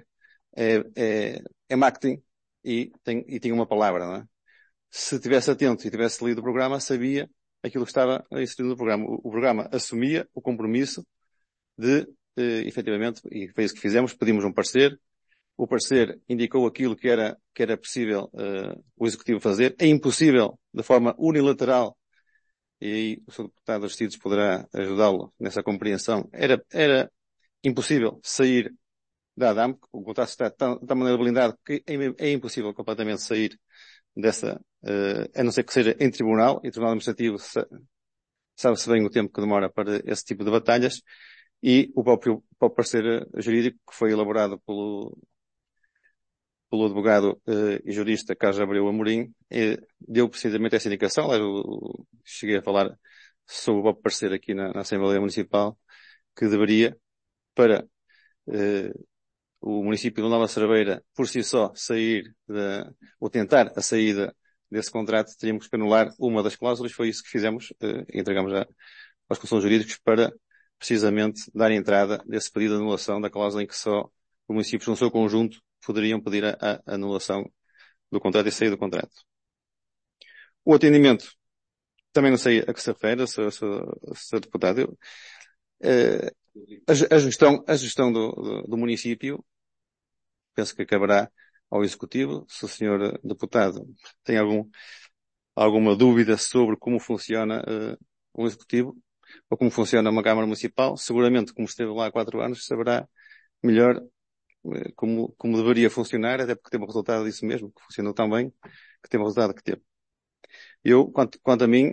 é marketing e tem uma palavra, não é? Se tivesse atento e tivesse lido o programa, sabia aquilo que estava inserido no programa. O programa assumia o compromisso de, efetivamente, e foi isso que fizemos, pedimos um parecer. O parecer indicou aquilo que era possível o Executivo fazer. É impossível, de forma unilateral, e aí o Sr. Deputado Aristides poderá ajudá-lo nessa compreensão, era impossível sair da ADAM, o contrato está de tal maneira blindado que é impossível completamente sair dessa, a não ser que seja em tribunal, e tribunal administrativo sabe-se bem o tempo que demora para esse tipo de batalhas, e o próprio parecer jurídico que foi elaborado pelo advogado e jurista Carlos Abreu Amorim, deu precisamente essa indicação. Eu cheguei a falar sobre o parecer aqui na Assembleia Municipal, que deveria, para o município de Nova Cerveira, por si só, ou tentar a saída desse contrato, teríamos que anular uma das cláusulas. Foi isso que fizemos, entregamos aos conselhos jurídicos para, precisamente, dar entrada desse pedido de anulação da cláusula em que só os municípios no seu conjunto poderiam pedir a anulação do contrato e sair do contrato. O atendimento, também não sei a que se refere, Sr. Deputado. A gestão do município penso que caberá ao Executivo. Se o senhor deputado tem alguma dúvida sobre como funciona um Executivo ou como funciona uma Câmara Municipal, seguramente, como esteve lá há 4 anos, saberá melhor como deveria funcionar, até porque teve o resultado disso mesmo, que funcionou tão bem, que teve o resultado que teve. Eu, quanto a mim,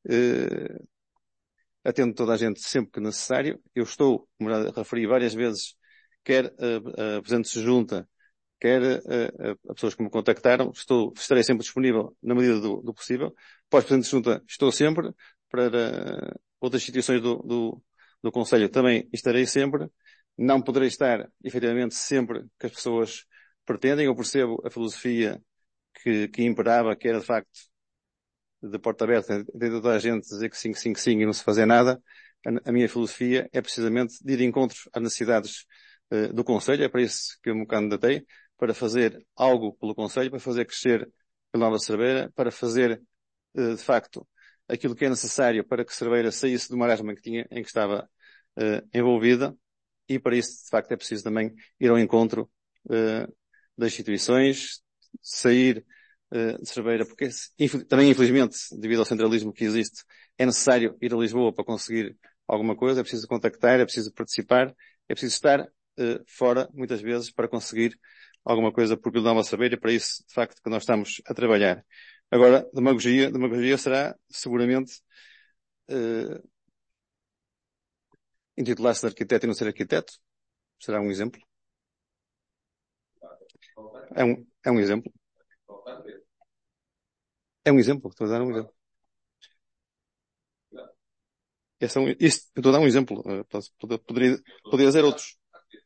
atendo toda a gente sempre que necessário. Eu estou, como já referi várias vezes, quer a Presidente de Junta, quer a pessoas que me contactaram, estarei sempre disponível na medida do possível. Para os Presidentes de Junta estou sempre, para outras instituições do Conselho também estarei sempre. Não poderei estar, efetivamente, sempre que as pessoas pretendem. Eu percebo a filosofia que imperava, que era de facto de porta aberta, de toda a gente dizer que sim, sim, sim e não se fazer nada. A minha filosofia é precisamente de ir de encontro às necessidades do Conselho. É para isso que eu me candidatei, para fazer algo pelo Conselho, para fazer crescer pela Nova Cerveira, para fazer, de facto, aquilo que é necessário para que Cerveira saísse do marasmo em que estava envolvida, e para isso, de facto, é preciso também ir ao encontro das instituições, sair de Cerveira, porque também, infelizmente, devido ao centralismo que existe, é necessário ir a Lisboa para conseguir alguma coisa, é preciso contactar, é preciso participar, é preciso estar fora, muitas vezes, para conseguir alguma coisa por Vila Nova de Cerveira, e para isso, de facto, que nós estamos a trabalhar. Agora, demagogia será, seguramente, intitular-se de arquiteto e não ser arquiteto. Será um exemplo. É um exemplo. É um exemplo. Estou a dar um exemplo. Estou a dar um exemplo. Poderia dizer outros.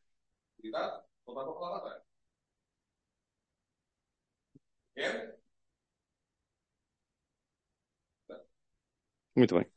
Muito bem.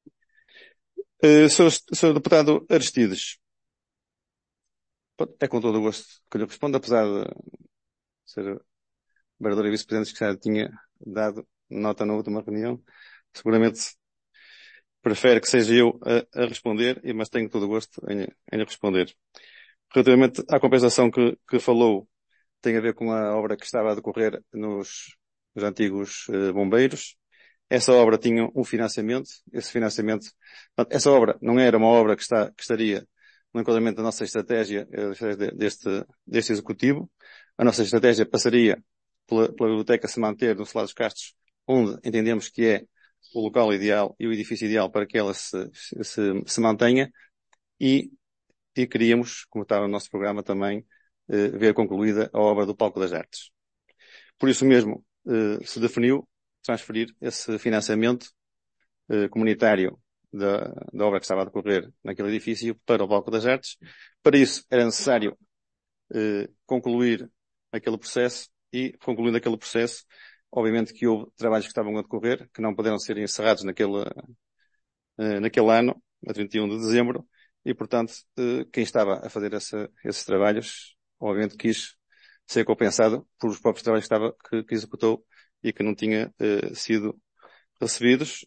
Sr. Deputado Aristides, é com todo o gosto que lhe respondo, apesar de ser vereador e vice-presidente que já tinha dado nota na última reunião. Seguramente prefere que seja eu a responder, mas tenho todo o gosto em lhe responder. Relativamente à compensação que falou, tem a ver com a obra que estava a decorrer nos antigos bombeiros. Essa obra tinha um financiamento. Essa obra não era uma obra que estaria no enquadramento da nossa estratégia deste Executivo. A nossa estratégia passaria pela biblioteca se manter no Solar dos Castros, onde entendemos que é o local ideal e o edifício ideal para que ela se mantenha, e queríamos, como estava no nosso programa também, ver concluída a obra do Palco das Artes. Por isso mesmo, se definiu transferir esse financiamento comunitário da obra que estava a decorrer naquele edifício para o Palco das Artes. Para isso era necessário concluir aquele processo, e concluindo aquele processo, obviamente que houve trabalhos que estavam a decorrer, que não puderam ser encerrados naquele ano, a 31 de dezembro, e portanto, quem estava a fazer esses trabalhos, obviamente quis ser compensado por os próprios trabalhos que executou e que não tinha sido recebidos.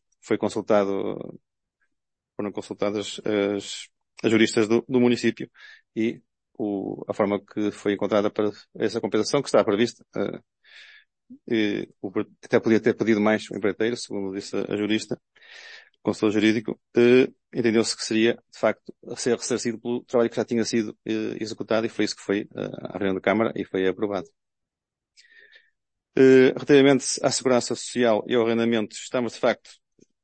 Foram consultadas as juristas do município, e a forma que foi encontrada para essa compensação, que está prevista, até podia ter pedido mais o empreiteiro, segundo disse a jurista, o consultor jurídico, entendeu-se que seria, de facto, a ser ressarcido pelo trabalho que já tinha sido executado, e foi isso que foi à reunião da Câmara e foi aprovado. Relativamente à segurança social e ao arrendamento, estamos, de facto,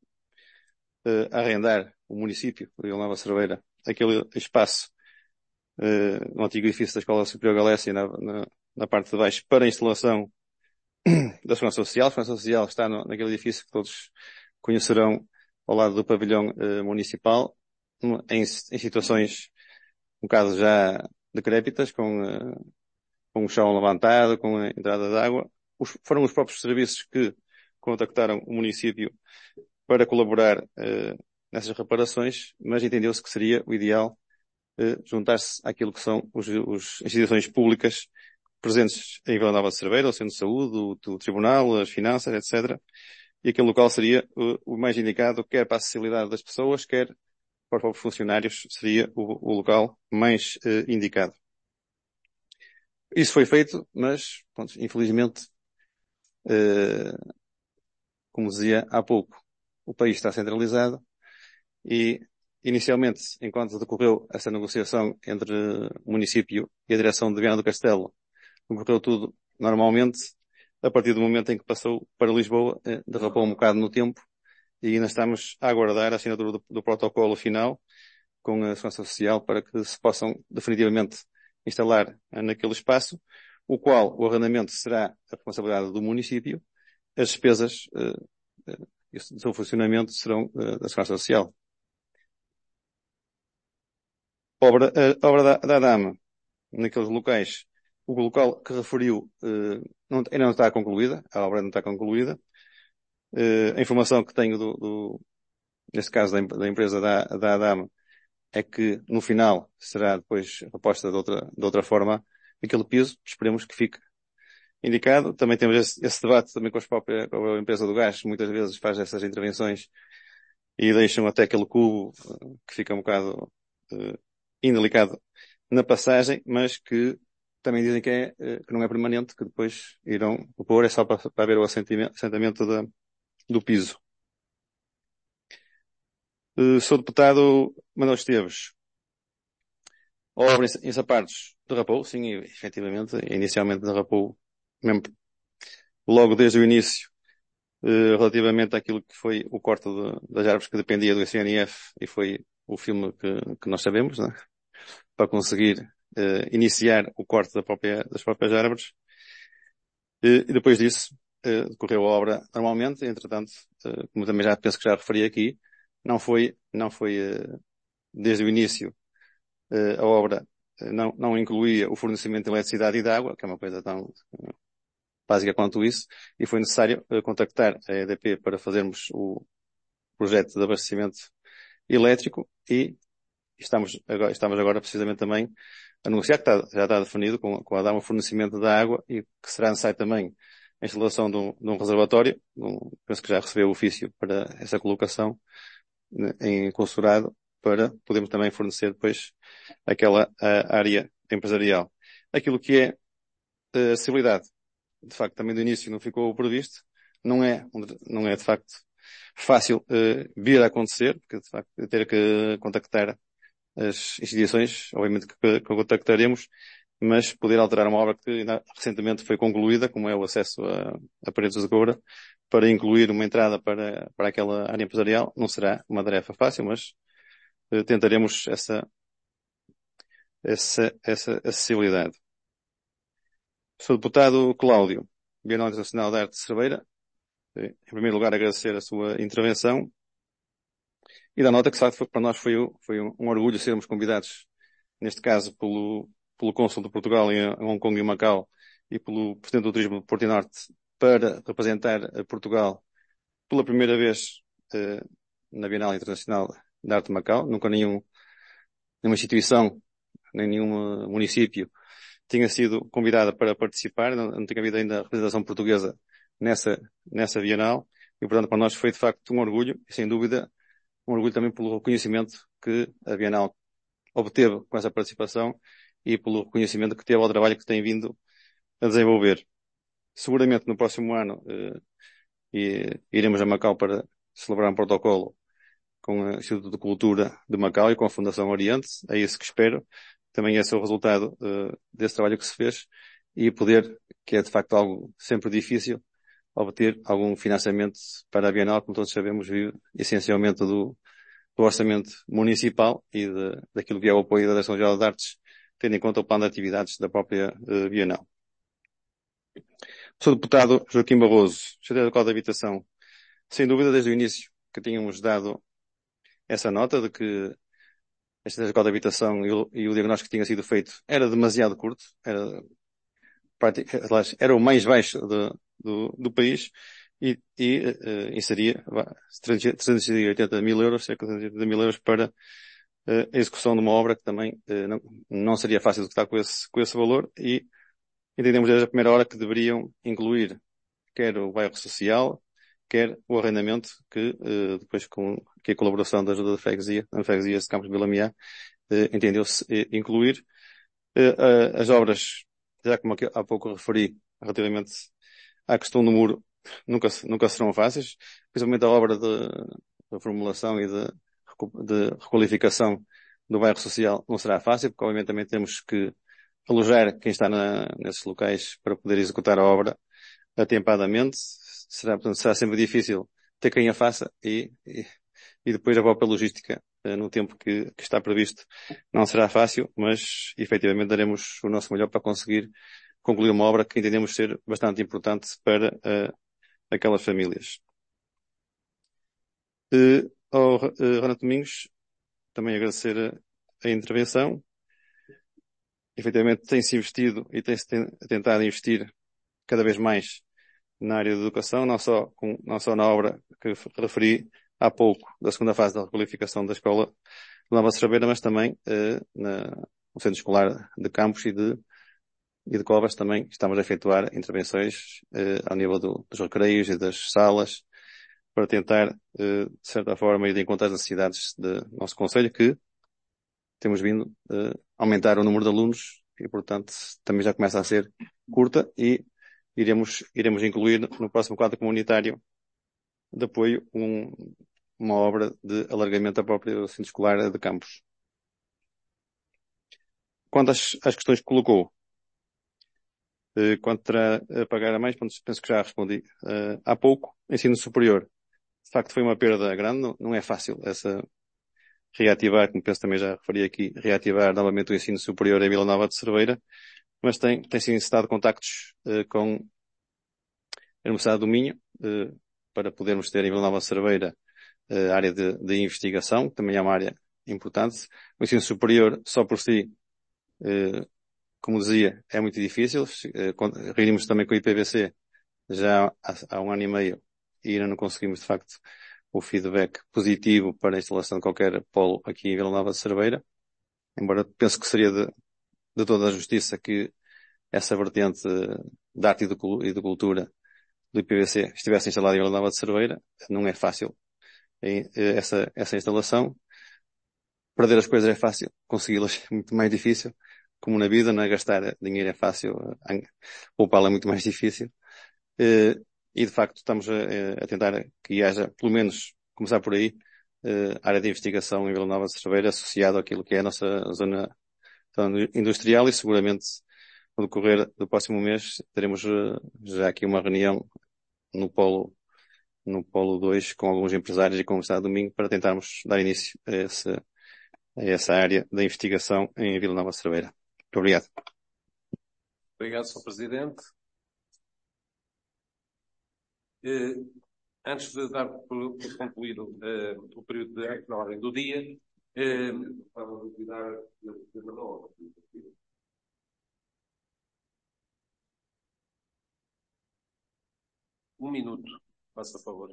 a arrendar o município de Vila Nova de Cerveira aquele espaço no antigo edifício da Escola Superior Galécia, na parte de baixo, para a instalação da segurança social. A segurança social está naquele edifício que todos conhecerão, ao lado do pavilhão municipal, em situações um bocado já decrépitas, com o chão levantado, com a entrada de água. Foram os próprios serviços que contactaram o município para colaborar nessas reparações, mas entendeu-se que seria o ideal juntar-se àquilo que são as instituições públicas presentes em Vila Nova de Cerveira, o Centro de Saúde, o Tribunal, as Finanças, etc. E aquele local seria o mais indicado, quer para a acessibilidade das pessoas, quer para os próprios funcionários, seria o local mais indicado. Isso foi feito, mas, pronto, infelizmente, como dizia há pouco, o país está centralizado e, inicialmente, enquanto decorreu essa negociação entre o município e a direção de Viana do Castelo, decorreu tudo normalmente. A partir do momento em que passou para Lisboa, derrapou um bocado no tempo e ainda estamos a aguardar a assinatura do protocolo final com a Segurança Social para que se possam definitivamente instalar naquele espaço, o qual o arrendamento será a responsabilidade do município, as despesas do seu funcionamento serão da Segurança Social. A obra da Dama, naqueles locais, o local que referiu ainda não está concluída, a obra não está concluída. A informação que tenho neste caso da empresa da Adama é que no final será depois reposta de outra forma aquele piso, esperemos que fique indicado. Também temos esse debate também com com a empresa do gás, muitas vezes faz essas intervenções e deixam até aquele cubo que fica um bocado indelicado na passagem, mas que também dizem que não é permanente, que depois irão pôr, é só para ver o assentamento do piso. Sou deputado Manuel Esteves. A obra em Sapartos derrapou, sim, efetivamente, inicialmente derrapou, mesmo logo desde o início, relativamente àquilo que foi o corte das árvores que dependia do ICNF, e foi o filme que nós sabemos, né? Para conseguir iniciar o corte das próprias árvores. E depois disso, decorreu a obra normalmente, entretanto, como também já penso que já referi aqui, não foi desde o início, a obra não incluía o fornecimento de eletricidade e de água, que é uma coisa tão básica quanto isso, e foi necessário contactar a EDP para fazermos o projeto de abastecimento elétrico e estamos agora precisamente também a negociar, que já está definido com a Dama o fornecimento da água e que será necessário também a instalação de um reservatório. Penso que já recebeu o ofício para essa colocação em consulado para podermos também fornecer depois aquela área empresarial. Aquilo que é acessibilidade, de facto, também do início não ficou previsto. Não é de facto fácil vir a acontecer, porque de facto ter que contactar as instituições, obviamente que contactaremos, mas poder alterar uma obra que recentemente foi concluída, como é o acesso a paredes de coura, para incluir uma entrada para aquela área empresarial, não será uma tarefa fácil, mas tentaremos essa acessibilidade. Sr. Deputado Cláudio, Bienal Internacional de Arte de Cerveira, em primeiro lugar agradecer a sua intervenção e dar nota que para nós foi um orgulho sermos convidados, neste caso pelo Cônsul de Portugal em Hong Kong e Macau e pelo Presidente do Turismo de Porto e Norte para representar Portugal pela primeira vez na Bienal Internacional de Arte de Macau. Nunca nenhuma instituição, nem nenhum município tinha sido convidada para participar, não tinha havido ainda a representação portuguesa nessa Bienal, e portanto para nós foi de facto um orgulho, e sem dúvida um orgulho também pelo reconhecimento que a Bienal obteve com essa participação e pelo reconhecimento que teve ao trabalho que tem vindo a desenvolver. Seguramente no próximo ano iremos a Macau para celebrar um protocolo com o Instituto de Cultura de Macau e com a Fundação Oriente. É isso que espero. Também esse é o resultado desse trabalho que se fez e poder, que é de facto algo sempre difícil, obter algum financiamento para a Bienal, como todos sabemos, vive essencialmente do orçamento municipal e daquilo que é o apoio da Direção-Geral de Artes, tendo em conta o plano de atividades da própria Bienal. Sr. Deputado Joaquim Barroso, Secretário da Habitação, sem dúvida desde o início que tínhamos dado essa nota de que a Estratégia de Habitação e o diagnóstico que tinha sido feito era demasiado curto, era o mais baixo do país e inseria 380 mil euros, cerca de 380 mil euros para a execução de uma obra que também não seria fácil de executar com esse valor e entendemos desde a primeira hora que deveriam incluir quer o bairro social, quer o arrendamento, que depois com a colaboração da ajuda da freguesia de Campos de Vila Miá, entendeu-se incluir as obras já como há pouco referi, relativamente à questão do muro, nunca serão fáceis, principalmente a obra de reformulação e de requalificação do bairro social não será fácil, porque obviamente também temos que alojar quem está nesses locais para poder executar a obra atempadamente. Portanto, será sempre difícil ter quem a faça e depois a própria logística no tempo que está previsto não será fácil, mas efetivamente daremos o nosso melhor para conseguir concluir uma obra que entendemos ser bastante importante para aquelas famílias. Ao Renato Domingos, também agradecer a intervenção. Efetivamente tem-se investido e tem-se tentado investir cada vez mais na área da educação, não só na obra que referi há pouco, da segunda fase da requalificação da escola de Nova Cerveira, mas também no centro escolar de Campos e de Covas também estamos a efetuar intervenções ao nível dos recreios e das salas para tentar, de certa forma, ir de encontro às necessidades do nosso concelho, que temos vindo aumentar o número de alunos e, portanto, também já começa a ser curta e iremos incluir no próximo quadro comunitário de apoio uma obra de alargamento da própria centro escolar de Campos. Quanto às questões que colocou, quanto terá a pagar a mais, penso que já respondi há pouco. Ensino superior, de facto foi uma perda grande, não é fácil reativar, como penso também já referi aqui, reativar novamente o ensino superior em Vila Nova de Cerveira, mas tem-se incitado contactos com a Universidade do Minho, para podermos ter em Vila Nova de Cerveira a área de investigação, que também é uma área importante. O ensino superior, só por si, como dizia, é muito difícil. Reunimos também com o IPVC já há 1 ano e meio e ainda não conseguimos, de facto, o feedback positivo para a instalação de qualquer polo aqui em Vila Nova de Cerveira. Embora penso que seria de toda a justiça que essa vertente de arte e de cultura do IPVC estivesse instalada em Vila Nova de Cerveira. Não é fácil essa instalação. Perder as coisas é fácil, consegui-las é muito mais difícil. Como na vida, não é? Gastar dinheiro é fácil, poupá-lo é muito mais difícil. E de facto estamos a tentar que haja, pelo menos, começar por aí, área de investigação em Vila Nova de Cerveira associado àquilo que é a nossa zona industrial e seguramente no decorrer do próximo mês teremos já aqui uma reunião no Polo 2 com alguns empresários e com a Universidade do Minho para tentarmos dar início a essa área da investigação em Vila Nova de Cerveira. Muito obrigado. Obrigado, Sr. Presidente. Antes de dar por concluído o período na ordem do dia, vamos convidar um minuto, faça favor.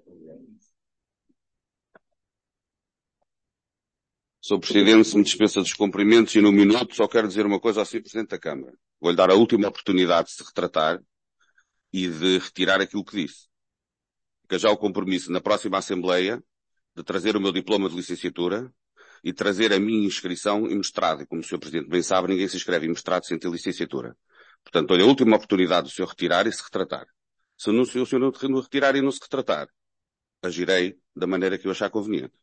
Sr. Presidente, se me dispensa dos cumprimentos e num minuto só quero dizer uma coisa ao Sr. Presidente da Câmara. Vou-lhe dar a última oportunidade de se retratar e de retirar aquilo que disse. Fica já o compromisso na próxima Assembleia de trazer o meu diploma de licenciatura e trazer a minha inscrição em mestrado. E como o Sr. Presidente bem sabe, ninguém se inscreve em mestrado sem ter licenciatura. Portanto, olha, a última oportunidade do Sr. retirar e se retratar. Se o Sr. não retirar e não se retratar, agirei da maneira que eu achar conveniente.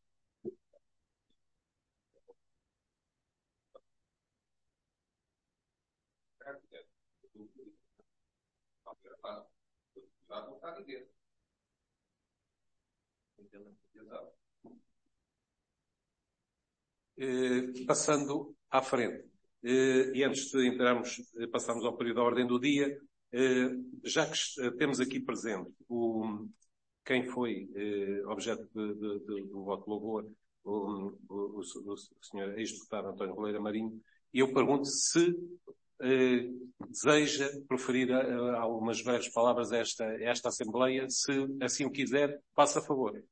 Passando à frente, e antes de passarmos ao período da ordem do dia, já que temos aqui presente quem foi objeto do voto de louvor, o Sr. ex-deputado António Roleira Marinho, e eu pergunto se deseja proferir algumas breves palavras a esta Assembleia. Se assim o quiser, faça a favor.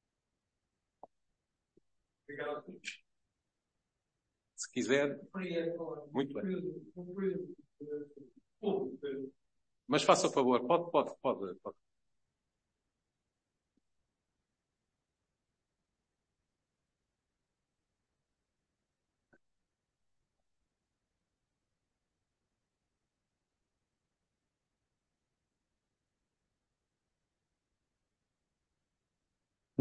Obrigado. Se quiser, muito bem. Mas faça favor, pode.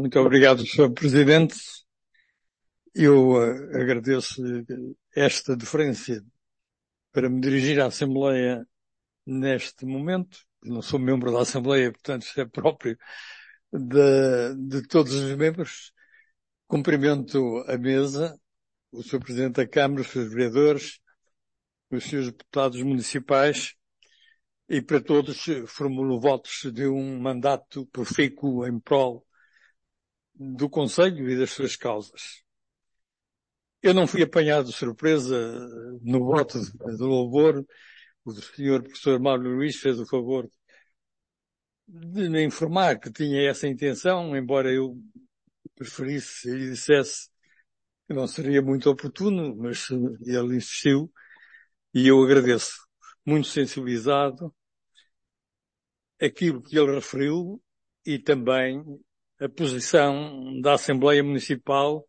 Muito obrigado, Sr. Presidente. Eu agradeço esta deferência para me dirigir à Assembleia neste momento. Não sou membro da Assembleia, portanto, é próprio de todos os membros. Cumprimento a mesa, o Sr. Presidente da Câmara, os Srs. Vereadores, os Srs. Deputados Municipais, e para todos formulo votos de um mandato profícuo em prol do Conselho e das suas causas. Eu não fui apanhado de surpresa no voto de louvor. O Sr. Professor Mário Luís fez o favor de me informar que tinha essa intenção, embora eu preferisse e dissesse que não seria muito oportuno, mas ele insistiu e eu agradeço. Muito sensibilizado aquilo que ele referiu e também a posição da Assembleia Municipal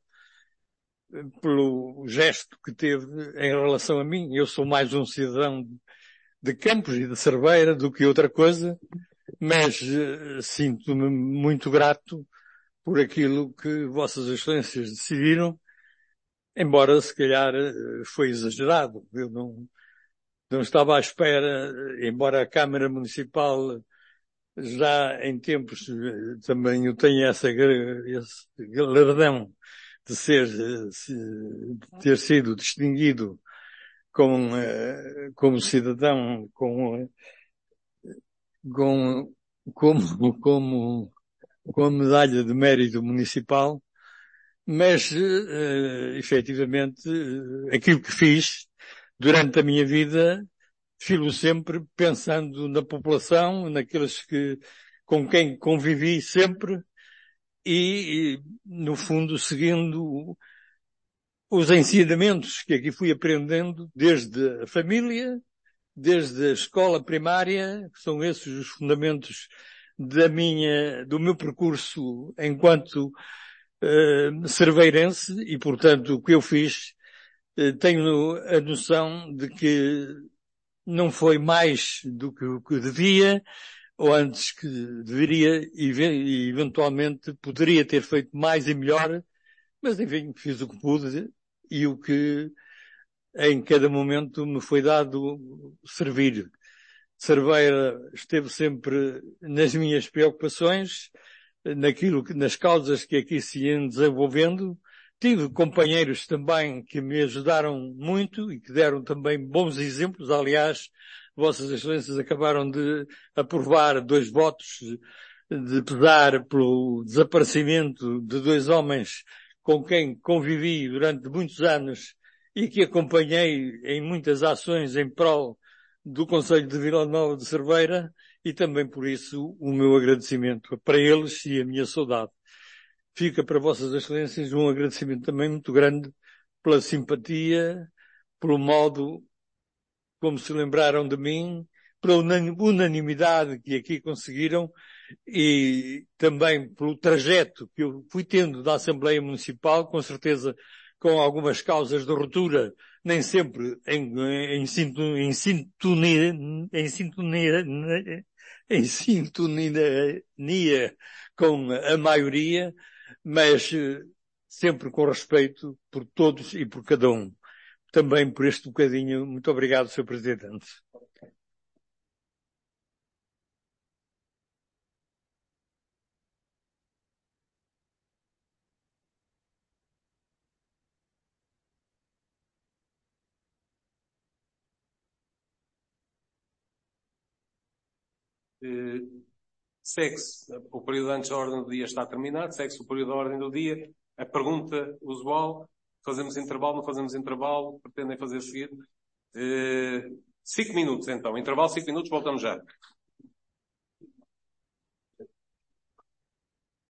pelo gesto que teve em relação a mim. Eu sou mais um cidadão de Campos e de Cerveira do que outra coisa, mas sinto-me muito grato por aquilo que Vossas Excelências decidiram, embora se calhar foi exagerado. Eu não estava à espera, embora a Câmara Municipal já em tempos também eu tenho esse galardão de ter sido distinguido como cidadão, com medalha de mérito municipal, mas efetivamente aquilo que fiz durante a minha vida filo sempre pensando na população, naqueles com quem convivi sempre e no fundo seguindo os ensinamentos que aqui fui aprendendo desde a família, desde a escola primária, que são esses os fundamentos do meu percurso enquanto cerveirense e, portanto, o que eu fiz, tenho a noção de que não foi mais do que o que devia, ou antes que deveria, e eventualmente poderia ter feito mais e melhor, mas enfim, fiz o que pude e o que em cada momento me foi dado servir. Cerveira esteve sempre nas minhas preocupações, nas causas que aqui se iam desenvolvendo. Tive companheiros também que me ajudaram muito e que deram também bons exemplos. Aliás, Vossas Excelências acabaram de aprovar 2 votos de pesar pelo desaparecimento de 2 homens com quem convivi durante muitos anos e que acompanhei em muitas ações em prol do Concelho de Vila Nova de Cerveira, e também por isso o meu agradecimento para eles e a minha saudade. Fica para Vossas Excelências um agradecimento também muito grande pela simpatia, pelo modo como se lembraram de mim, pela unanimidade que aqui conseguiram e também pelo trajeto que eu fui tendo da Assembleia Municipal, com certeza com algumas causas de ruptura, nem sempre em sintonia com a maioria, mas sempre com respeito por todos e por cada um. Também por este bocadinho. Muito obrigado, Sr. Presidente. Segue-se o período antes da ordem do dia está terminado, segue-se o período da ordem do dia, a pergunta usual, fazemos intervalo, não fazemos intervalo, pretendem fazer seguir? 5 minutos então, intervalo 5 minutos, voltamos já.